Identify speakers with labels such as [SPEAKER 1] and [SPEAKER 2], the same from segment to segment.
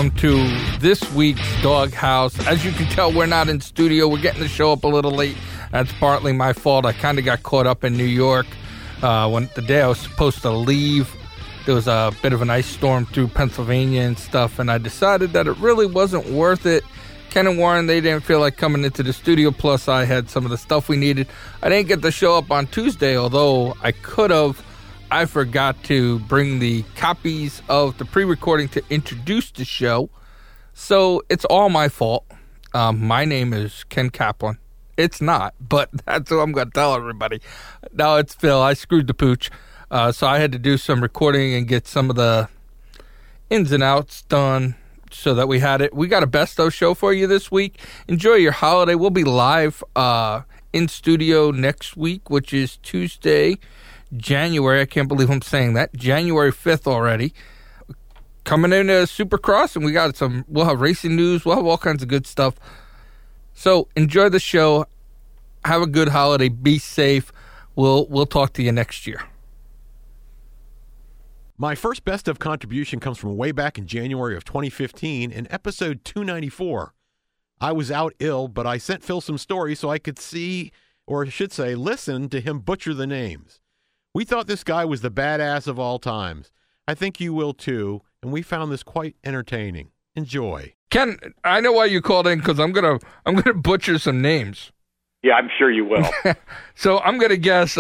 [SPEAKER 1] welcome to this week's Doghouse. As you can tell, we're not in studio. We're getting the show up a little late. That's partly my fault. I kind of got caught up in New York. When the day I was supposed to leave, there was a bit of an ice storm through Pennsylvania and stuff, and I decided that it really wasn't worth it. Ken and Warren, they didn't feel like coming into the studio, plus I had some of the stuff we needed. I didn't get the show up on Tuesday, although I could have. I forgot to bring the copies of the pre-recording to introduce the show, so it's all my fault. My name is Ken Kaplan. It's not, but that's what I'm going to tell everybody. No, it's Phil. I screwed the pooch, so I had to do some recording and get some of the ins and outs done so that we had it. We got a best-of show for you this week. Enjoy your holiday. We'll be live in studio next week, which is Tuesday, January, I can't believe I'm saying that, January 5th already. Coming into Supercross, and we'll have racing news, we'll have all kinds of good stuff. So enjoy the show, have a good holiday, be safe. We'll talk to you next year.
[SPEAKER 2] My first best of contribution comes from way back in January of 2015 in episode 294. I was out ill, but I sent Phil some stories so I could see, or I should say, listen to him butcher the names. We thought this guy was the badass of all times. I think you will too, and we found this quite entertaining. Enjoy.
[SPEAKER 1] Ken, I know why you called in, because I'm gonna butcher some names.
[SPEAKER 3] Yeah, I'm sure you will.
[SPEAKER 1] So I'm gonna guess.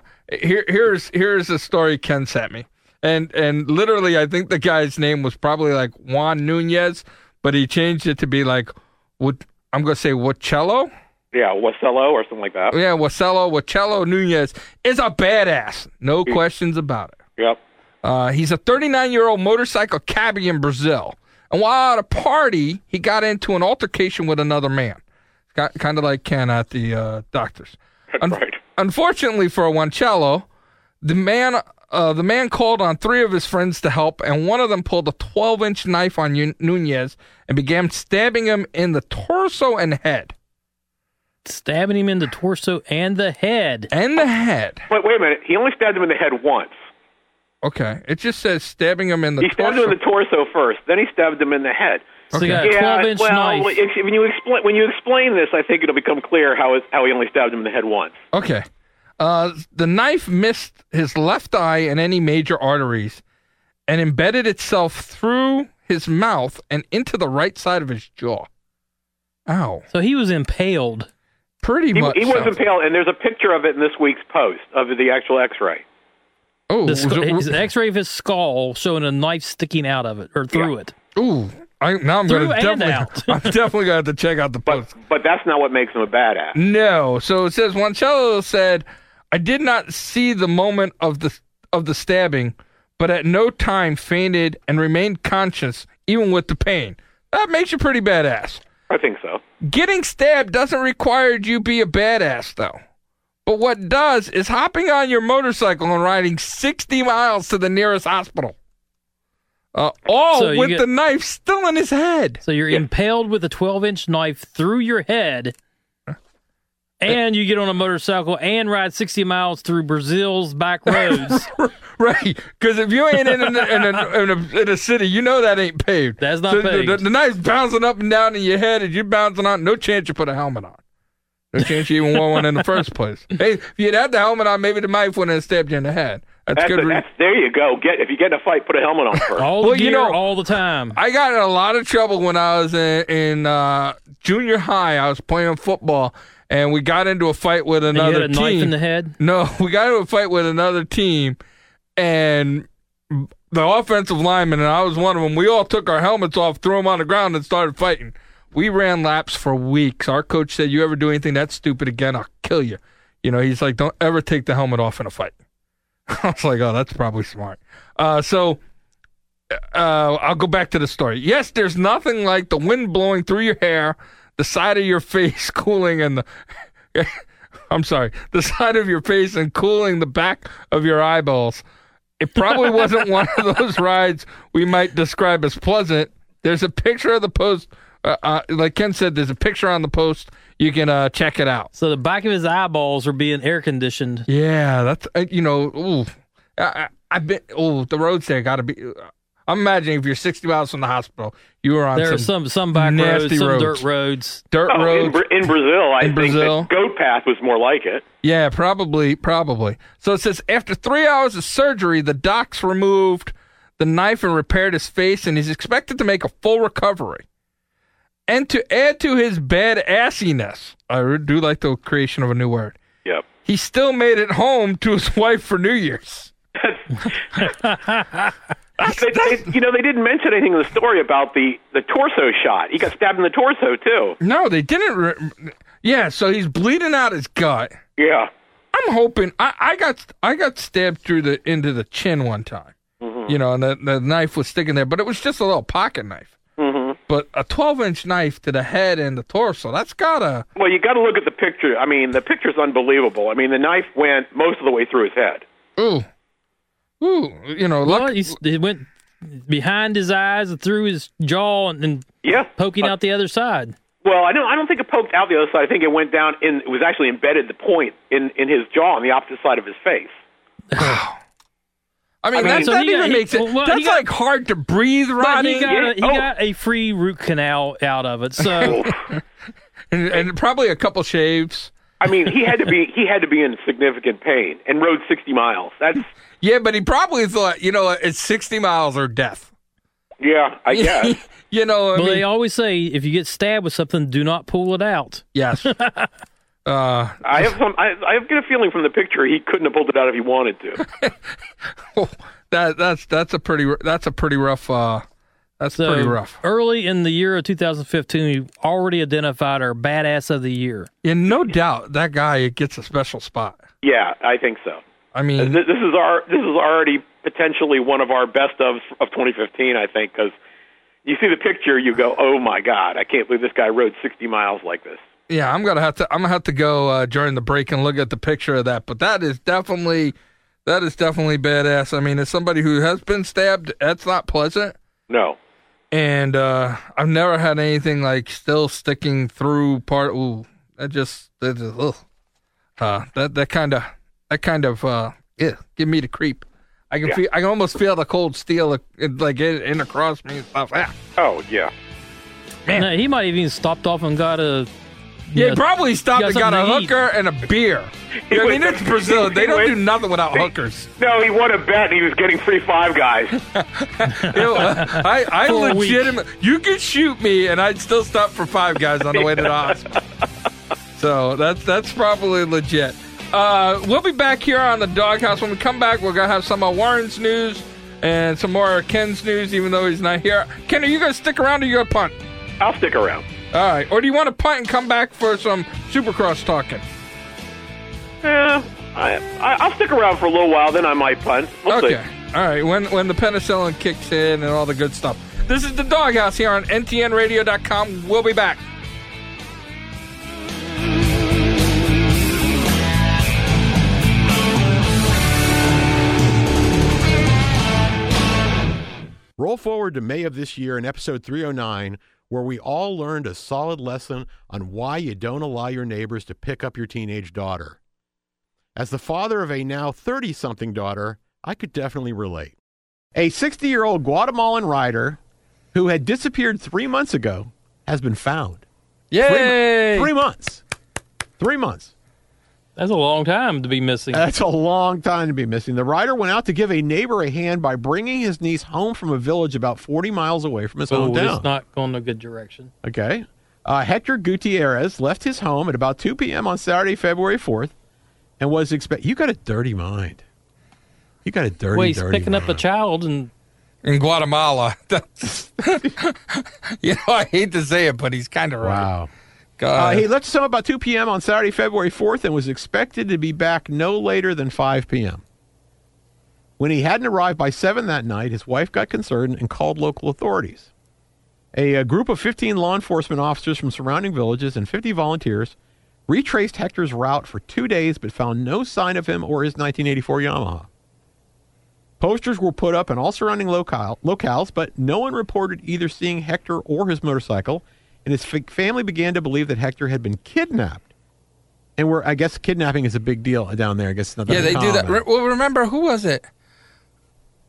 [SPEAKER 1] Here's a story Ken sent me, and literally I think the guy's name was probably like Juan Nunez, but he changed it to be like I'm gonna say Wacello.
[SPEAKER 3] Yeah, Wacello or something like that.
[SPEAKER 1] Yeah, Wacello Nunez is a badass. No questions about it.
[SPEAKER 3] Yep.
[SPEAKER 1] He's a 39-year-old motorcycle cabbie in Brazil. And while at a party, he got into an altercation with another man. Kind of like Ken at the doctor's.
[SPEAKER 3] That's right.
[SPEAKER 1] Unfortunately for Wacello, the man called on three of his friends to help, and one of them pulled a 12-inch knife on Nunez and began stabbing him in the torso and head.
[SPEAKER 4] Stabbing him in the torso and the head.
[SPEAKER 1] And the head.
[SPEAKER 3] Wait a minute. He only stabbed him in the head once.
[SPEAKER 1] Okay. It just says stabbing him in the torso.
[SPEAKER 3] He stabbed him in the torso first, then he stabbed him in the head.
[SPEAKER 4] So you got a 12-inch knife.
[SPEAKER 3] When you explain this, I think it'll become clear how he only stabbed him in the head once.
[SPEAKER 1] Okay. The knife missed his left eye and any major arteries and embedded itself through his mouth and into the right side of his jaw. Ow.
[SPEAKER 4] So he was impaled.
[SPEAKER 1] Pretty much.
[SPEAKER 3] He was impaled, and there's a picture of it in this week's post of the actual X-ray.
[SPEAKER 1] Oh,
[SPEAKER 4] his X-ray of his skull showing a knife sticking out of it or through it.
[SPEAKER 1] Ooh, I'm definitely gonna have to check out the post.
[SPEAKER 3] But that's not what makes him a badass.
[SPEAKER 1] No. So it says Wacello said, "I did not see the moment of the stabbing, but at no time fainted and remained conscious even with the pain." That makes you pretty badass.
[SPEAKER 3] I think so.
[SPEAKER 1] Getting stabbed doesn't require you be a badass, though. But what does is hopping on your motorcycle and riding 60 miles to the nearest hospital. The knife still in his head.
[SPEAKER 4] So you're impaled with a 12-inch knife through your head, and you get on a motorcycle and ride 60 miles through Brazil's back roads.
[SPEAKER 1] Right, because if you ain't in a city, you know that ain't paved.
[SPEAKER 4] That's not paved.
[SPEAKER 1] The knife's bouncing up and down in your head, and you're bouncing on. No chance you put a helmet on. No chance you even wore one in the first place. Hey, if you'd had the helmet on, maybe the knife wouldn't have stabbed you in the head. That's good.
[SPEAKER 3] There you go. If you get in a fight, put a helmet on first.
[SPEAKER 4] All the time.
[SPEAKER 1] I got in a lot of trouble when I was in junior high. I was playing football, and we got into a fight with another team.
[SPEAKER 4] And you had a knife in the head?
[SPEAKER 1] No, we got into a fight with another team, and the offensive lineman, and I was one of them, we all took our helmets off, threw them on the ground, and started fighting. We ran laps for weeks. Our coach said, "You ever do anything that stupid again, I'll kill you." You know, he's like, "Don't ever take the helmet off in a fight." I was like, "Oh, that's probably smart." So I'll go back to the story. Yes, there's nothing like the wind blowing through your hair, the side of your face cooling, and the side of your face and cooling the back of your eyeballs. It probably wasn't one of those rides we might describe as pleasant. There's a picture of the post. Like Ken said, there's a picture on the post. You can check it out.
[SPEAKER 4] So the back of his eyeballs are being air conditioned.
[SPEAKER 1] Yeah, that's I've been. The roads there got to be. I'm imagining if you're 60 miles from the hospital, you were on
[SPEAKER 4] There are some back roads,
[SPEAKER 1] nasty
[SPEAKER 4] some
[SPEAKER 1] roads.
[SPEAKER 4] dirt roads.
[SPEAKER 1] Dirt roads.
[SPEAKER 3] In Brazil, I think
[SPEAKER 1] Brazil.
[SPEAKER 3] that goat path was more like it.
[SPEAKER 1] Yeah, probably. So it says, after 3 hours of surgery, the docs removed the knife and repaired his face, and he's expected to make a full recovery. And to add to his bad assiness, I do like the creation of a new word,
[SPEAKER 3] Yep.
[SPEAKER 1] he still made it home to his wife for New Year's.
[SPEAKER 3] They didn't mention anything in the story about the torso shot. He got stabbed in the torso, too.
[SPEAKER 1] No, they didn't. Yeah, so he's bleeding out his gut.
[SPEAKER 3] Yeah.
[SPEAKER 1] I'm hoping I got stabbed into the chin one time.
[SPEAKER 3] Mm-hmm.
[SPEAKER 1] You know, and the knife was sticking there, but it was just a little pocket knife.
[SPEAKER 3] Mm-hmm.
[SPEAKER 1] But a 12-inch knife to the head and the torso, that's gotta...
[SPEAKER 3] Well, you got to look at the picture. I mean, the picture's unbelievable. I mean, the knife went most of the way through his head.
[SPEAKER 1] Ooh, you know,
[SPEAKER 4] Well, it went behind his eyes and through his jaw and
[SPEAKER 3] Yeah.
[SPEAKER 4] poking out the other side.
[SPEAKER 3] Well, I don't think it poked out the other side. I think it went down it was actually embedded, the point, in his jaw on the opposite side of his face.
[SPEAKER 1] I mean,
[SPEAKER 3] so
[SPEAKER 1] that even makes it...
[SPEAKER 4] well,
[SPEAKER 1] that's like hard to breathe,
[SPEAKER 4] But
[SPEAKER 1] Rodney.
[SPEAKER 4] he got a free root canal out of it. So
[SPEAKER 1] and probably a couple shaves.
[SPEAKER 3] I mean, he had to be in significant pain and rode 60 miles. That's
[SPEAKER 1] Yeah, but he probably thought, you know, it's 60 miles or death.
[SPEAKER 3] yeah, I guess.
[SPEAKER 1] You know, I
[SPEAKER 4] well,
[SPEAKER 1] mean,
[SPEAKER 4] they always say if you get stabbed with something, do not pull it out.
[SPEAKER 1] yes.
[SPEAKER 3] I have a feeling from the picture he couldn't have pulled it out if he wanted to.
[SPEAKER 1] That's a pretty rough. That's
[SPEAKER 4] So
[SPEAKER 1] pretty rough.
[SPEAKER 4] Early in the year of 2015, we already identified our badass of the year.
[SPEAKER 1] And no doubt that guy gets a special spot.
[SPEAKER 3] Yeah, I think so.
[SPEAKER 1] I mean,
[SPEAKER 3] This is already potentially one of our best of 2015. I think because you see the picture, you go, "Oh my God, I can't believe this guy rode 60 miles like this."
[SPEAKER 1] yeah, I'm gonna have to go during the break and look at the picture of that. But that is definitely badass. I mean, as somebody who has been stabbed, that's not pleasant.
[SPEAKER 3] No.
[SPEAKER 1] And I've never had anything like still sticking through part. Ooh, that kind of give me the creep. I can almost feel the cold steel like in across me and stuff. Ah.
[SPEAKER 3] Oh yeah.
[SPEAKER 1] Man.
[SPEAKER 4] No, he might have even stopped off and got a.
[SPEAKER 1] Yeah, probably stopped and got a
[SPEAKER 4] something to eat.
[SPEAKER 1] hooker and a beer. I mean, it's Brazil. They don't do nothing without hookers.
[SPEAKER 3] No, he won a bet and he was getting free Five Guys.
[SPEAKER 1] I
[SPEAKER 4] For a week.
[SPEAKER 1] legitimately, you could shoot me and I'd still stop for Five Guys on the way to the hospital. So that's probably legit. We'll be back here on the Doghouse. When we come back, we're going to have some of Warren's news and some more of Ken's news, even though he's not here. Ken, are you going to stick around or you going to punt?
[SPEAKER 3] I'll stick around.
[SPEAKER 1] All right. Or do you want to punt and come back for some Supercross talking?
[SPEAKER 3] I'll stick around for a little while, then I might punt. We'll
[SPEAKER 1] Okay.
[SPEAKER 3] see.
[SPEAKER 1] All right. When the penicillin kicks in and all the good stuff. This is the Doghouse here on ntnradio.com. We'll be back.
[SPEAKER 2] Roll forward to May of this year in episode 309, where we all learned a solid lesson on why you don't allow your neighbors to pick up your teenage daughter. As the father of a now 30-something daughter, I could definitely relate. A 60-year-old Guatemalan rider who had disappeared 3 months ago has been found.
[SPEAKER 1] Yay!
[SPEAKER 2] 3 months. 3 months.
[SPEAKER 4] That's a long time to be missing.
[SPEAKER 2] That's a long time to be missing. The rider went out to give a neighbor a hand by bringing his niece home from a village about 40 miles away from his hometown.
[SPEAKER 4] It's not going a good direction.
[SPEAKER 2] Okay. Hector Gutierrez left his home at about 2 p.m. on Saturday, February 4th, and was You got a dirty mind. You got a dirty,
[SPEAKER 4] Well, he's
[SPEAKER 2] dirty
[SPEAKER 4] picking up a
[SPEAKER 2] mind.
[SPEAKER 4] child and
[SPEAKER 1] In Guatemala. I hate to say it, but he's kind of right.
[SPEAKER 2] Wow.
[SPEAKER 1] God.
[SPEAKER 2] He left his home about 2 p.m. on Saturday, February 4th, and was expected to be back no later than 5 p.m. When he hadn't arrived by 7 that night, his wife got concerned and called local authorities. A group of 15 law enforcement officers from surrounding villages and 50 volunteers retraced Hector's route for 2 days but found no sign of him or his 1984 Yamaha. Posters were put up in all surrounding locales, but no one reported either seeing Hector or his motorcycle, and his family began to believe that Hector had been kidnapped. And I guess kidnapping is a big deal down there. I guess it's not that
[SPEAKER 1] Yeah, they do that.
[SPEAKER 2] uncommon.
[SPEAKER 1] Well, remember, who was it?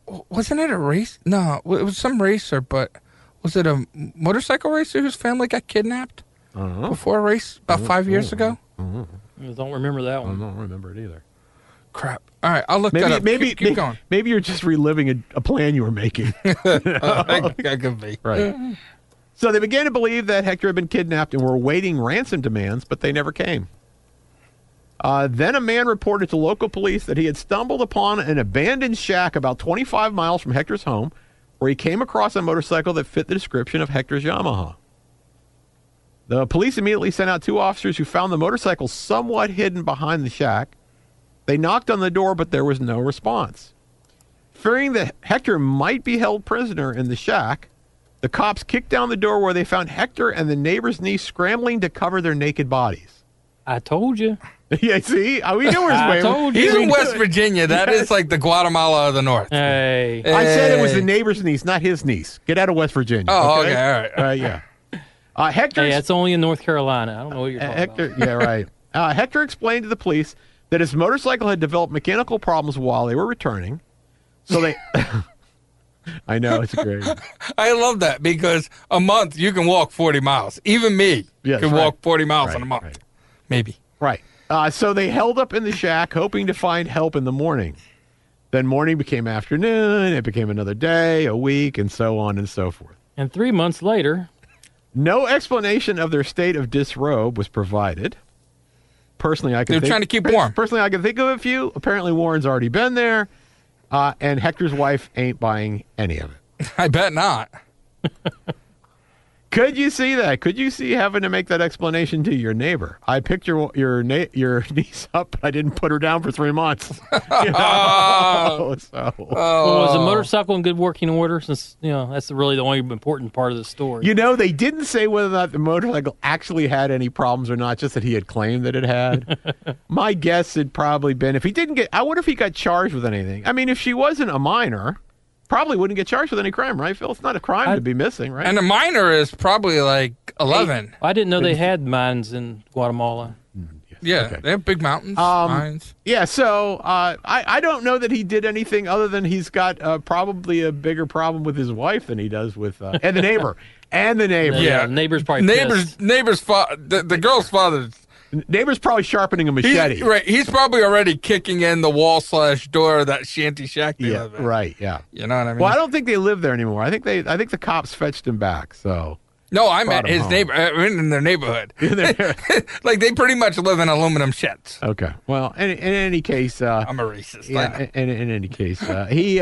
[SPEAKER 1] wasn't it a race? No, it was some racer, but was it a motorcycle racer whose family got kidnapped before a race about 5 years ago?
[SPEAKER 4] I don't remember that
[SPEAKER 2] I
[SPEAKER 4] one.
[SPEAKER 2] don't remember it either.
[SPEAKER 1] Crap. All right, I'll look that up. Keep going.
[SPEAKER 2] Maybe you're just reliving a plan you were making.
[SPEAKER 1] That could be.
[SPEAKER 2] Right. So they began to believe that Hector had been kidnapped and were awaiting ransom demands, but they never came. Then a man reported to local police that he had stumbled upon an abandoned shack about 25 miles from Hector's home, where he came across a motorcycle that fit the description of Hector's Yamaha. The police immediately sent out 2 officers who found the motorcycle somewhat hidden behind the shack. They knocked on the door, but there was no response. Fearing that Hector might be held prisoner in the shack, the cops kicked down the door where they found Hector and the neighbor's niece scrambling to cover their naked bodies.
[SPEAKER 4] I told you.
[SPEAKER 2] Yeah, see? We knew where
[SPEAKER 4] I told you.
[SPEAKER 1] He's in West Virginia. That is like the Guatemala of the North.
[SPEAKER 4] Hey.
[SPEAKER 2] I said it was the neighbor's niece, not his niece. Get out of West Virginia.
[SPEAKER 1] Oh, okay, all right.
[SPEAKER 2] Yeah. Hector.
[SPEAKER 4] Hey, that's only in North Carolina. I don't know what you're talking
[SPEAKER 2] Hector,
[SPEAKER 4] about.
[SPEAKER 2] yeah, right. Hector explained to the police that his motorcycle had developed mechanical problems while they were returning. So they... I know, it's great.
[SPEAKER 1] I love that because a month you can walk 40 miles. Even me can walk 40 miles in a month.
[SPEAKER 2] Right.
[SPEAKER 1] Maybe.
[SPEAKER 2] Right. So they held up in the shack, hoping to find help in the morning. Then morning became afternoon, it became another day, a week, and so on and so forth.
[SPEAKER 4] And 3 months later...
[SPEAKER 2] No explanation of their state of disrobe was provided. Personally,
[SPEAKER 1] They're trying to keep warm.
[SPEAKER 2] Personally, I can think of a few. Apparently, Warren's already been there, and Hector's wife ain't buying any of it.
[SPEAKER 1] I bet not.
[SPEAKER 2] Could you see that? Could you see having to make that explanation to your neighbor? I picked your niece up, but I didn't put her down for 3 months. You know?
[SPEAKER 4] Well, was the motorcycle in good working order? Since that's really the only important part of the story.
[SPEAKER 2] You know, they didn't say whether or not the motorcycle actually had any problems or not, just that he had claimed that it had. My guess had probably been if he didn't get. I wonder if he got charged with anything. I mean, if she wasn't a minor. Probably wouldn't get charged with any crime, right, Phil? It's not a crime to be missing, right?
[SPEAKER 1] And a minor is probably like 11.
[SPEAKER 4] I didn't know they had mines in Guatemala.
[SPEAKER 1] Yeah,
[SPEAKER 2] Okay.
[SPEAKER 1] they have big mountains, mines.
[SPEAKER 2] Yeah, so I don't know that he did anything other than he's got probably a bigger problem with his wife than he does with and the neighbor. And the neighbor.
[SPEAKER 1] Yeah.
[SPEAKER 4] Neighbor's probably pissed.
[SPEAKER 1] The girl's father.
[SPEAKER 2] Neighbor's probably sharpening a machete.
[SPEAKER 1] He's probably already kicking in the wall/door of that shanty shack they live in.
[SPEAKER 2] Right, yeah.
[SPEAKER 1] You know what I mean?
[SPEAKER 2] Well, I don't think they live there anymore. I think the cops fetched him back, so.
[SPEAKER 1] No, I meant
[SPEAKER 2] Brought him
[SPEAKER 1] his
[SPEAKER 2] home.
[SPEAKER 1] neighbor, in their neighborhood. Like, they pretty much live in aluminum sheds.
[SPEAKER 2] Okay. Well, in any case.
[SPEAKER 1] I'm a racist.
[SPEAKER 2] Yeah, in any case. He,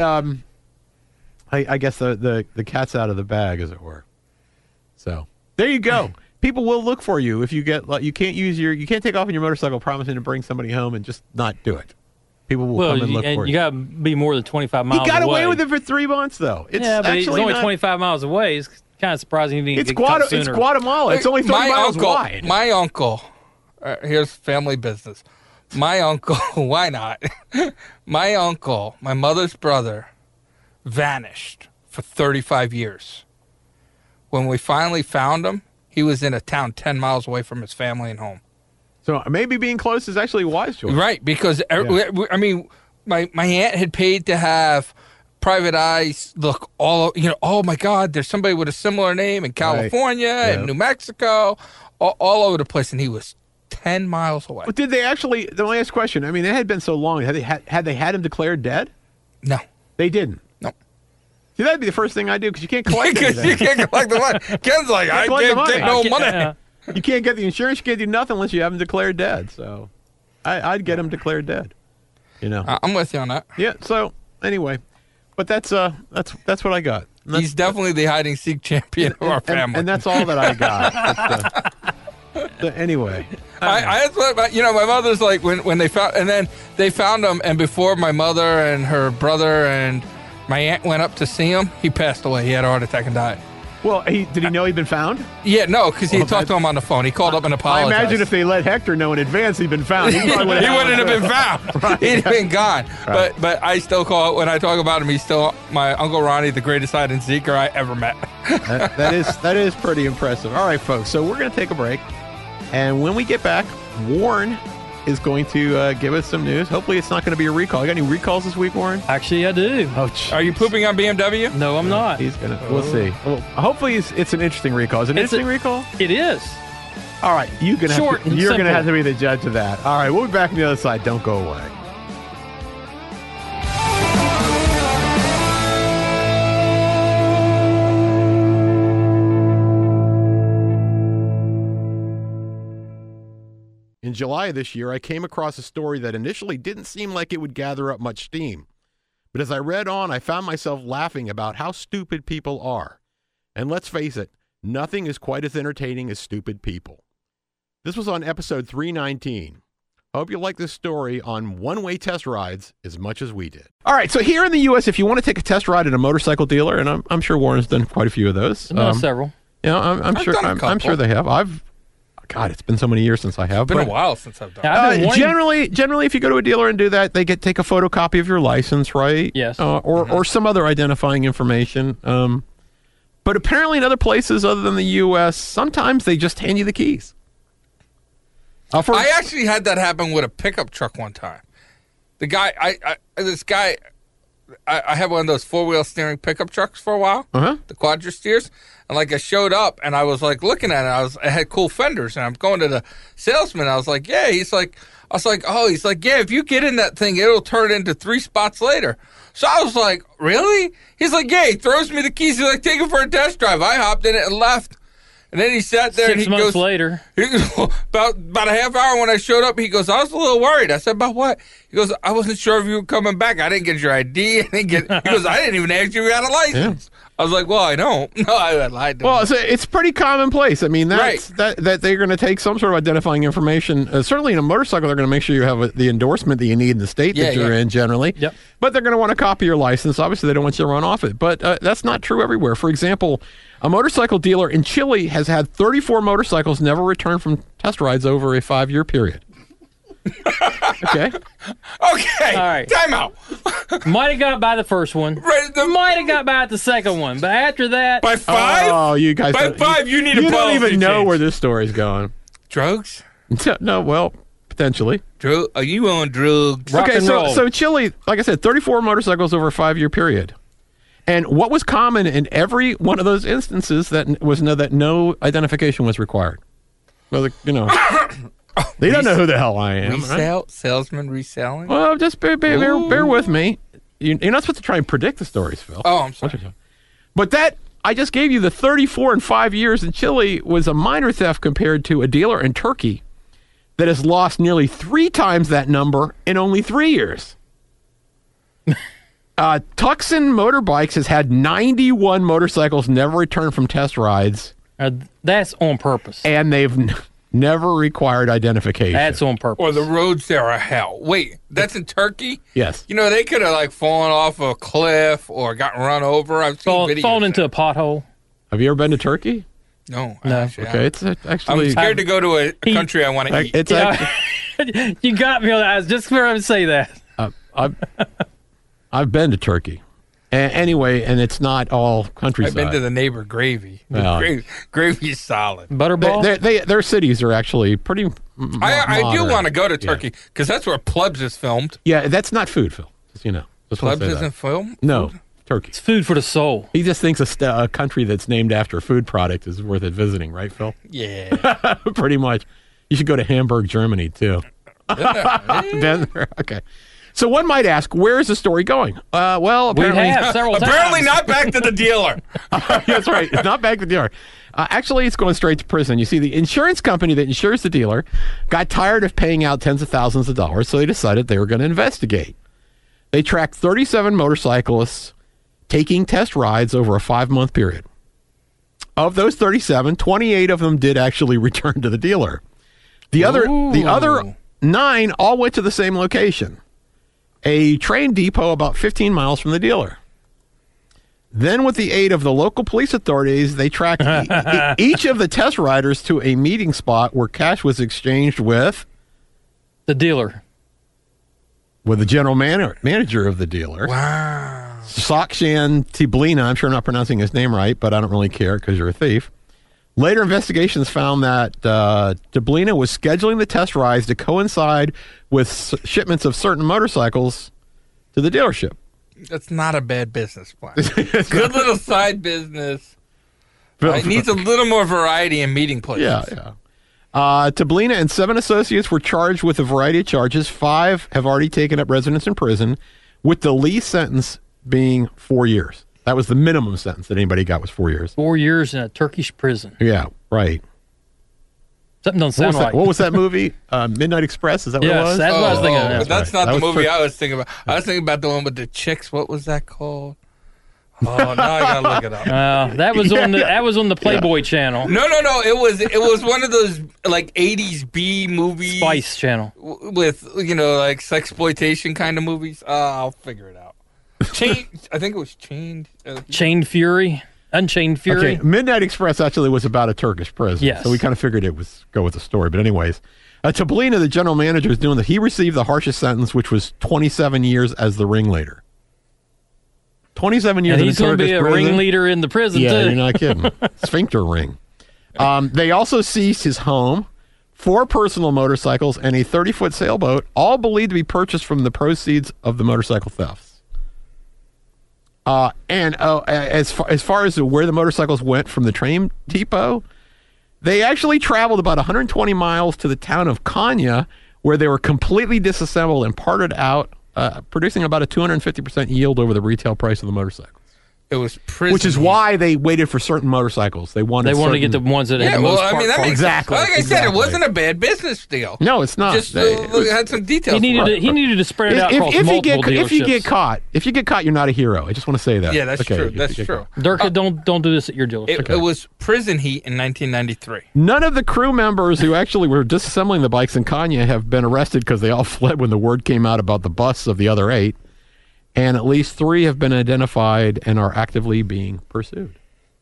[SPEAKER 2] I guess the cat's out of the bag, as it were. So, there you go. People will look for you if you get. You can't take off on your motorcycle promising to bring somebody home and just not do it. People will come and look for you.
[SPEAKER 4] You got to be more than 25 miles away.
[SPEAKER 2] He got away with it for 3 months, though. It's
[SPEAKER 4] but he's
[SPEAKER 2] actually
[SPEAKER 4] only
[SPEAKER 2] not,
[SPEAKER 4] 25 miles away. It's kind of surprising he didn't get caught sooner.
[SPEAKER 2] It's Guatemala. It's only 30 miles wide.
[SPEAKER 1] My uncle, here's family business. My uncle, why not? My uncle, my mother's brother, vanished for 35 years. When we finally found him, he was in a town 10 miles away from his family and home.
[SPEAKER 2] So maybe being close is actually wise, George.
[SPEAKER 1] Right, because, I mean, my aunt had paid to have private eyes look oh my God, there's somebody with a similar name in California and New Mexico, all over the place, and he was 10 miles away.
[SPEAKER 2] But did they actually, the last question, I mean, it had been so long, had they had him declared dead?
[SPEAKER 1] No.
[SPEAKER 2] They didn't?
[SPEAKER 1] No.
[SPEAKER 2] See, that'd be the first thing I do, because you can't collect
[SPEAKER 1] Because
[SPEAKER 2] anything.
[SPEAKER 1] you can't collect the money. Ken's like, I can't get no money.
[SPEAKER 2] You can't get the insurance, you can't do nothing unless you have him declared dead, so I'd get him declared dead, you know.
[SPEAKER 1] I'm with you on that.
[SPEAKER 2] Yeah, so, anyway, but that's what I got.
[SPEAKER 1] He's definitely the hide and seek champion of our family.
[SPEAKER 2] And that's all that I got. Anyway.
[SPEAKER 1] That's what, my mother's like when they found, and then they found him, and before my mother and her brother and my aunt went up to see him, he passed away. He had a heart attack and died.
[SPEAKER 2] Well, did he know he'd been found?
[SPEAKER 1] Yeah, no, because he talked to him on the phone. He called up and apologized.
[SPEAKER 2] I imagine if they let Hector know in advance he'd been found, he wouldn't
[SPEAKER 1] have been found.
[SPEAKER 2] Right.
[SPEAKER 1] He'd have been gone.
[SPEAKER 2] Right.
[SPEAKER 1] But I still call it, when I talk about him, he's still my Uncle Ronnie, the greatest hide and seeker I ever met.
[SPEAKER 2] that is pretty impressive. All right, folks. So we're going to take a break, and when we get back, Warren is going to give us some news. Hopefully, it's not going to be a recall. You got any recalls this week, Warren?
[SPEAKER 4] Actually, I do.
[SPEAKER 2] Oh,
[SPEAKER 1] Are you pooping on BMW?
[SPEAKER 4] No, I'm not.
[SPEAKER 2] He's gonna. We'll see. Well, hopefully, it's an interesting recall. Is it an interesting recall?
[SPEAKER 4] It is.
[SPEAKER 2] All right, you're
[SPEAKER 4] Short
[SPEAKER 2] going
[SPEAKER 4] and
[SPEAKER 2] to
[SPEAKER 4] simple.
[SPEAKER 2] have to be the judge of that. All right, we'll be back on the other side. Don't go away. In July of this year, I came across a story that initially didn't seem like it would gather up much steam. But as I read on, I found myself laughing about how stupid people are. And let's face it, nothing is quite as entertaining as stupid people. This was on episode 319. I hope you like this story on one-way test rides as much as we did. All right, so here in the U.S., if you want to take a test ride at a motorcycle dealer, and I'm sure Warren's done quite a few of those.
[SPEAKER 4] Several.
[SPEAKER 2] Yeah, I'm
[SPEAKER 1] I've
[SPEAKER 2] sure.
[SPEAKER 1] done a
[SPEAKER 2] I'm sure
[SPEAKER 1] couple.
[SPEAKER 2] they have. God, it's been so many years since I have.
[SPEAKER 1] It's been
[SPEAKER 2] but,
[SPEAKER 1] a while since I've done it.
[SPEAKER 4] I've been wanting-
[SPEAKER 2] generally, if you go to a dealer and do that, they take a photocopy of your license, right?
[SPEAKER 4] Yes.
[SPEAKER 2] Or some other identifying information. But apparently, in other places other than the U.S., sometimes they just hand you the keys.
[SPEAKER 1] I actually had that happen with a pickup truck one time. The guy, I had one of those four-wheel steering pickup trucks for a while, the Quadra steers, and like I showed up and I was like looking at it. I had cool fenders, and I'm going to the salesman. I was like, yeah. He's like, yeah. If you get in that thing, it'll turn into 3 spots later. So I was like, really? He's like, yeah. He throws me the keys. He's like, take it for a test drive. I hopped in it and left. And then he sat there
[SPEAKER 4] 6
[SPEAKER 1] and he
[SPEAKER 4] months
[SPEAKER 1] goes,
[SPEAKER 4] later.
[SPEAKER 1] about a half hour when I showed up, he goes, I was a little worried. I said, about what? He goes, I wasn't sure if you were coming back. I didn't get your ID. He goes, I didn't even ask you if you had a license. I was like, well, I don't. No, I lied to him.
[SPEAKER 2] Well, it's pretty commonplace. I mean, that's,
[SPEAKER 1] Right.
[SPEAKER 2] that they're going to take some sort of identifying information. Certainly in a motorcycle, they're going to make sure you have the endorsement that you need in the state that you're in generally.
[SPEAKER 4] Yep.
[SPEAKER 2] But they're going to want to copy your license. Obviously, they don't want you to run off it. But that's not true everywhere. For example, a motorcycle dealer in Chile has had 34 motorcycles never return from test rides over a 5-year period. Okay.
[SPEAKER 1] Okay.
[SPEAKER 4] All right.
[SPEAKER 1] Time out.
[SPEAKER 4] Might have got by the first one.
[SPEAKER 1] Right,
[SPEAKER 4] Might have got by at the second one. But after that,
[SPEAKER 1] By 5?
[SPEAKER 2] Oh, you guys.
[SPEAKER 1] By 5, you need a
[SPEAKER 2] You don't
[SPEAKER 1] policy
[SPEAKER 2] even know
[SPEAKER 1] change.
[SPEAKER 2] where this story's going.
[SPEAKER 1] Drugs?
[SPEAKER 2] No, well, potentially.
[SPEAKER 1] Are you on drugs?
[SPEAKER 4] Rock
[SPEAKER 2] Okay,
[SPEAKER 4] and roll.
[SPEAKER 2] so Chile, like I said, 34 motorcycles over a 5-year period. And what was common in every one of those instances that no identification was required. Well, they don't know who the hell I am. Right?
[SPEAKER 1] Resale? Salesman reselling?
[SPEAKER 2] Well, just bear with me. You're not supposed to try and predict the stories, Phil.
[SPEAKER 1] Oh, I'm sorry.
[SPEAKER 2] But that, I just gave you the 34 and 5 years in Chile was a minor theft compared to a dealer in Turkey that has lost nearly 3 times that number in only 3 years. Tucson Motorbikes has had 91 motorcycles never returned from test rides,
[SPEAKER 4] that's on purpose.
[SPEAKER 2] and they've never required identification.
[SPEAKER 4] That's on purpose.
[SPEAKER 1] Or the roads there are hell. Wait, that's in Turkey?
[SPEAKER 2] Yes.
[SPEAKER 1] You know, they could have fallen off a cliff or gotten run over. I've seen videos.
[SPEAKER 4] Fallen into a pothole.
[SPEAKER 2] Have you ever been to Turkey?
[SPEAKER 1] No.
[SPEAKER 4] No.
[SPEAKER 1] Actually,
[SPEAKER 2] Okay, it's actually...
[SPEAKER 1] I'm scared to go to a country I want to eat.
[SPEAKER 2] It's actually,
[SPEAKER 4] You got me on that. I was just going to say that.
[SPEAKER 2] I've been to Turkey. Anyway, and it's not all countryside.
[SPEAKER 1] I've been to the neighbor Gravy.
[SPEAKER 2] Well.
[SPEAKER 1] Gravy's solid.
[SPEAKER 4] Butterball?
[SPEAKER 2] Their cities are actually pretty
[SPEAKER 1] I do
[SPEAKER 2] modern.
[SPEAKER 1] want to go to Turkey because that's where Plebs is filmed.
[SPEAKER 2] Yeah, that's not food, Phil. Just, Just wanna
[SPEAKER 1] Plebs
[SPEAKER 2] say that.
[SPEAKER 1] isn't filmed?
[SPEAKER 2] No, Turkey.
[SPEAKER 4] It's food for the soul.
[SPEAKER 2] He just thinks a country that's named after a food product is worth it visiting, right, Phil?
[SPEAKER 1] Yeah.
[SPEAKER 2] Pretty much. You should go to Hamburg, Germany, too. Been there? Okay. So one might ask, where is the story going? Well,
[SPEAKER 4] We
[SPEAKER 2] apparently...
[SPEAKER 4] have several times.
[SPEAKER 1] Apparently not back to the dealer.
[SPEAKER 2] That's right. It's not back to the dealer. Actually, it's going straight to prison. You see, the insurance company that insures the dealer got tired of paying out tens of thousands of dollars, so they decided they were going to investigate. They tracked 37 motorcyclists taking test rides over a 5-month period. Of those 37, 28 of them did actually return to the dealer. The other 9 all went to the same location, a train depot about 15 miles from the dealer. Then, with the aid of the local police authorities, they tracked each of the test riders to a meeting spot where cash was exchanged with
[SPEAKER 4] The dealer.
[SPEAKER 2] the general manager of the dealer.
[SPEAKER 1] Wow.
[SPEAKER 2] Sakshan Tiblina. I'm sure I'm not pronouncing his name right, but I don't really care because you're a thief. Later investigations found that Dublina was scheduling the test rides to coincide with shipments of certain motorcycles to the dealership.
[SPEAKER 1] That's not a bad business plan. Good little side business. It needs a little more variety in meeting places.
[SPEAKER 2] Yeah. Dublina and 7 associates were charged with a variety of charges. 5 have already taken up residence in prison, with the least sentence being 4 years. That was the minimum sentence that anybody got was 4 years.
[SPEAKER 4] 4 years in a Turkish prison.
[SPEAKER 2] Yeah, right.
[SPEAKER 4] Something don't sound right.
[SPEAKER 2] What was that movie? Midnight Express? Is that what it was?
[SPEAKER 4] That's what I was thinking of.
[SPEAKER 1] But that's not the movie I was thinking about. I was thinking about the one with the chicks. What was that called? Oh, now I gotta look it up.
[SPEAKER 4] That was on the Playboy channel.
[SPEAKER 1] No. It was one of those like 80s B movies.
[SPEAKER 4] Spice channel.
[SPEAKER 1] With like sexploitation kind of movies. I'll figure it out. I think it was Chained.
[SPEAKER 4] Chained Fury. Unchained Fury.
[SPEAKER 2] Okay, Midnight Express actually was about a Turkish prison.
[SPEAKER 4] Yes.
[SPEAKER 2] So we kind of figured it was go with the story. But anyways, Dublina, the general manager, is doing that. He received the harshest sentence, which was 27 years as the ringleader. 27 years.
[SPEAKER 4] And he's going to be a ringleader in the prison,
[SPEAKER 2] yeah,
[SPEAKER 4] too.
[SPEAKER 2] You're not kidding. Sphincter ring. They also seized his home, 4 personal motorcycles, and a 30-foot sailboat, all believed to be purchased from the proceeds of the motorcycle thefts. As far as where the motorcycles went from the train depot, they actually traveled about 120 miles to the town of Konya, where they were completely disassembled and parted out, producing about a 250% yield over the retail price of the motorcycles.
[SPEAKER 1] It was prison.
[SPEAKER 2] Which is why they waited for certain motorcycles. They wanted
[SPEAKER 4] to get the ones that had the most part.
[SPEAKER 1] that makes
[SPEAKER 2] exactly.
[SPEAKER 1] Like I said, it wasn't a bad business deal.
[SPEAKER 2] No, it's not.
[SPEAKER 1] Just had some details.
[SPEAKER 4] He needed to spread it out across multiple dealerships.
[SPEAKER 2] If you get caught, you're not a hero. I just want to say that.
[SPEAKER 1] Yeah, that's true. That's true.
[SPEAKER 4] Durka, don't do this at your dealership.
[SPEAKER 1] It was prison heat in 1993.
[SPEAKER 2] None of the crew members who actually were disassembling the bikes in Konya have been arrested because they all fled when the word came out about the busts of the other 8. And at least 3 have been identified and are actively being pursued.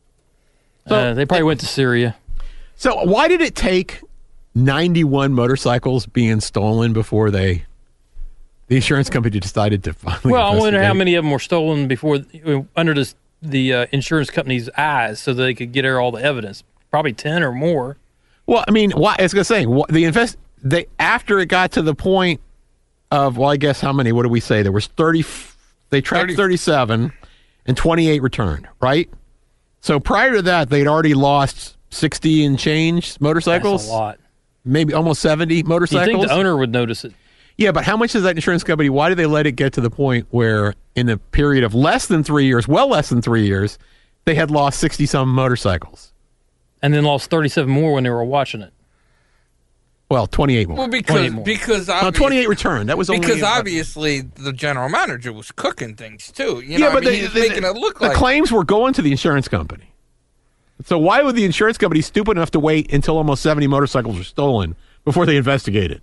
[SPEAKER 4] So they probably went to Syria.
[SPEAKER 2] So why did it take 91 motorcycles being stolen before the insurance company decided to finally
[SPEAKER 4] Well, I wonder how
[SPEAKER 2] investigate?
[SPEAKER 4] many of them were stolen before under the insurance company's eyes so they could get all the evidence. Probably 10 or more.
[SPEAKER 2] Well, I mean, why? I was going to say, after it got to the point of, well, I guess how many? What do we say? There was 30. They tracked 37, and 28 returned, right? So prior to that, they'd already lost 60 and change motorcycles.
[SPEAKER 4] That's a lot.
[SPEAKER 2] Maybe almost 70 motorcycles.
[SPEAKER 4] You think the owner would notice it?
[SPEAKER 2] Yeah, but how much is that insurance company? Why did they let it get to the point where in a period of less than 3 years, they had lost 60-some motorcycles?
[SPEAKER 4] And then lost 37 more when they were watching it.
[SPEAKER 2] Well, 28 more.
[SPEAKER 1] Well, because
[SPEAKER 2] 28 returned. That was only
[SPEAKER 1] because obviously the general manager was cooking things too. He was making it look
[SPEAKER 2] the
[SPEAKER 1] like
[SPEAKER 2] claims were going to the insurance company. So why would the insurance company stupid enough to wait until almost 70 motorcycles were stolen before they investigated?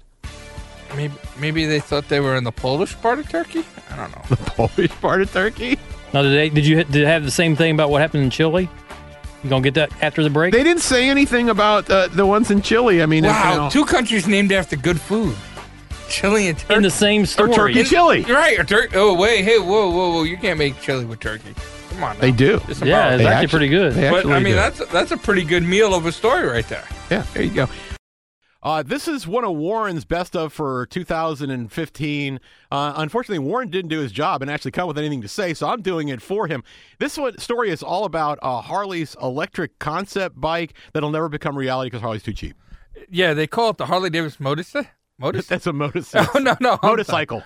[SPEAKER 1] Maybe they thought they were in the Polish part of Turkey. I don't know.
[SPEAKER 2] The Polish part of Turkey?
[SPEAKER 4] Now, did it have the same thing about what happened in Chile? You gonna get that after the break?
[SPEAKER 2] They didn't say anything about the ones in Chile. I mean,
[SPEAKER 1] wow, 2 countries named after good food. Chile and Turkey.
[SPEAKER 4] In the same story.
[SPEAKER 2] Or Turkey, Chile.
[SPEAKER 1] Right. Oh, wait. Hey, whoa. You can't make chili with turkey. Come on now.
[SPEAKER 2] They do.
[SPEAKER 4] It's actually pretty good.
[SPEAKER 1] But, I mean, that's a pretty good meal of a story right there.
[SPEAKER 2] Yeah, there you go. This is one of Warren's best of for 2015. Unfortunately, Warren didn't do his job and actually come with anything to say, so I'm doing it for him. This story is all about Harley's electric concept bike that'll never become reality because Harley's too cheap.
[SPEAKER 1] Yeah, they call it the Harley-Davidson motorcycle.
[SPEAKER 2] That's a motorcycle.
[SPEAKER 1] Oh, no.
[SPEAKER 2] Motorcycle.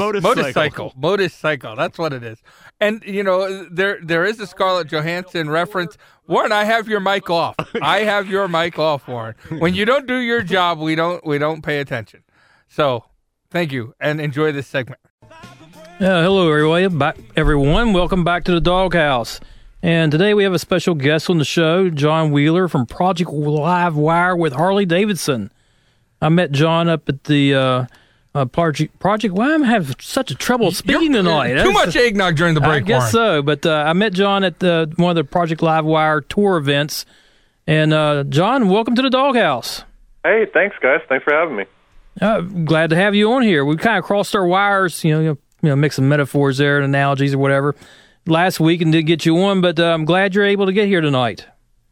[SPEAKER 1] Motorcycle. That's what it is. And, there is a Scarlett Johansson reference. Warren, I have your mic off. I have your mic off, Warren. When you don't do your job, we don't pay attention. So, thank you, and enjoy this segment.
[SPEAKER 4] Hello, everyone. Welcome back to the Doghouse. And today we have a special guest on the show, John Wheeler from Project Livewire with Harley Davidson. I met John up at the Project. Why am I having such a trouble speaking tonight?
[SPEAKER 1] Too much eggnog during the break,
[SPEAKER 4] I guess so. But I met John at one of the Project Livewire tour events. And John, welcome to the Doghouse.
[SPEAKER 5] Hey, thanks, guys. Thanks for having me.
[SPEAKER 4] Glad to have you on here. We kind of crossed our wires, mix some metaphors there and analogies or whatever last week and did get you on. But I'm glad you're able to get here tonight.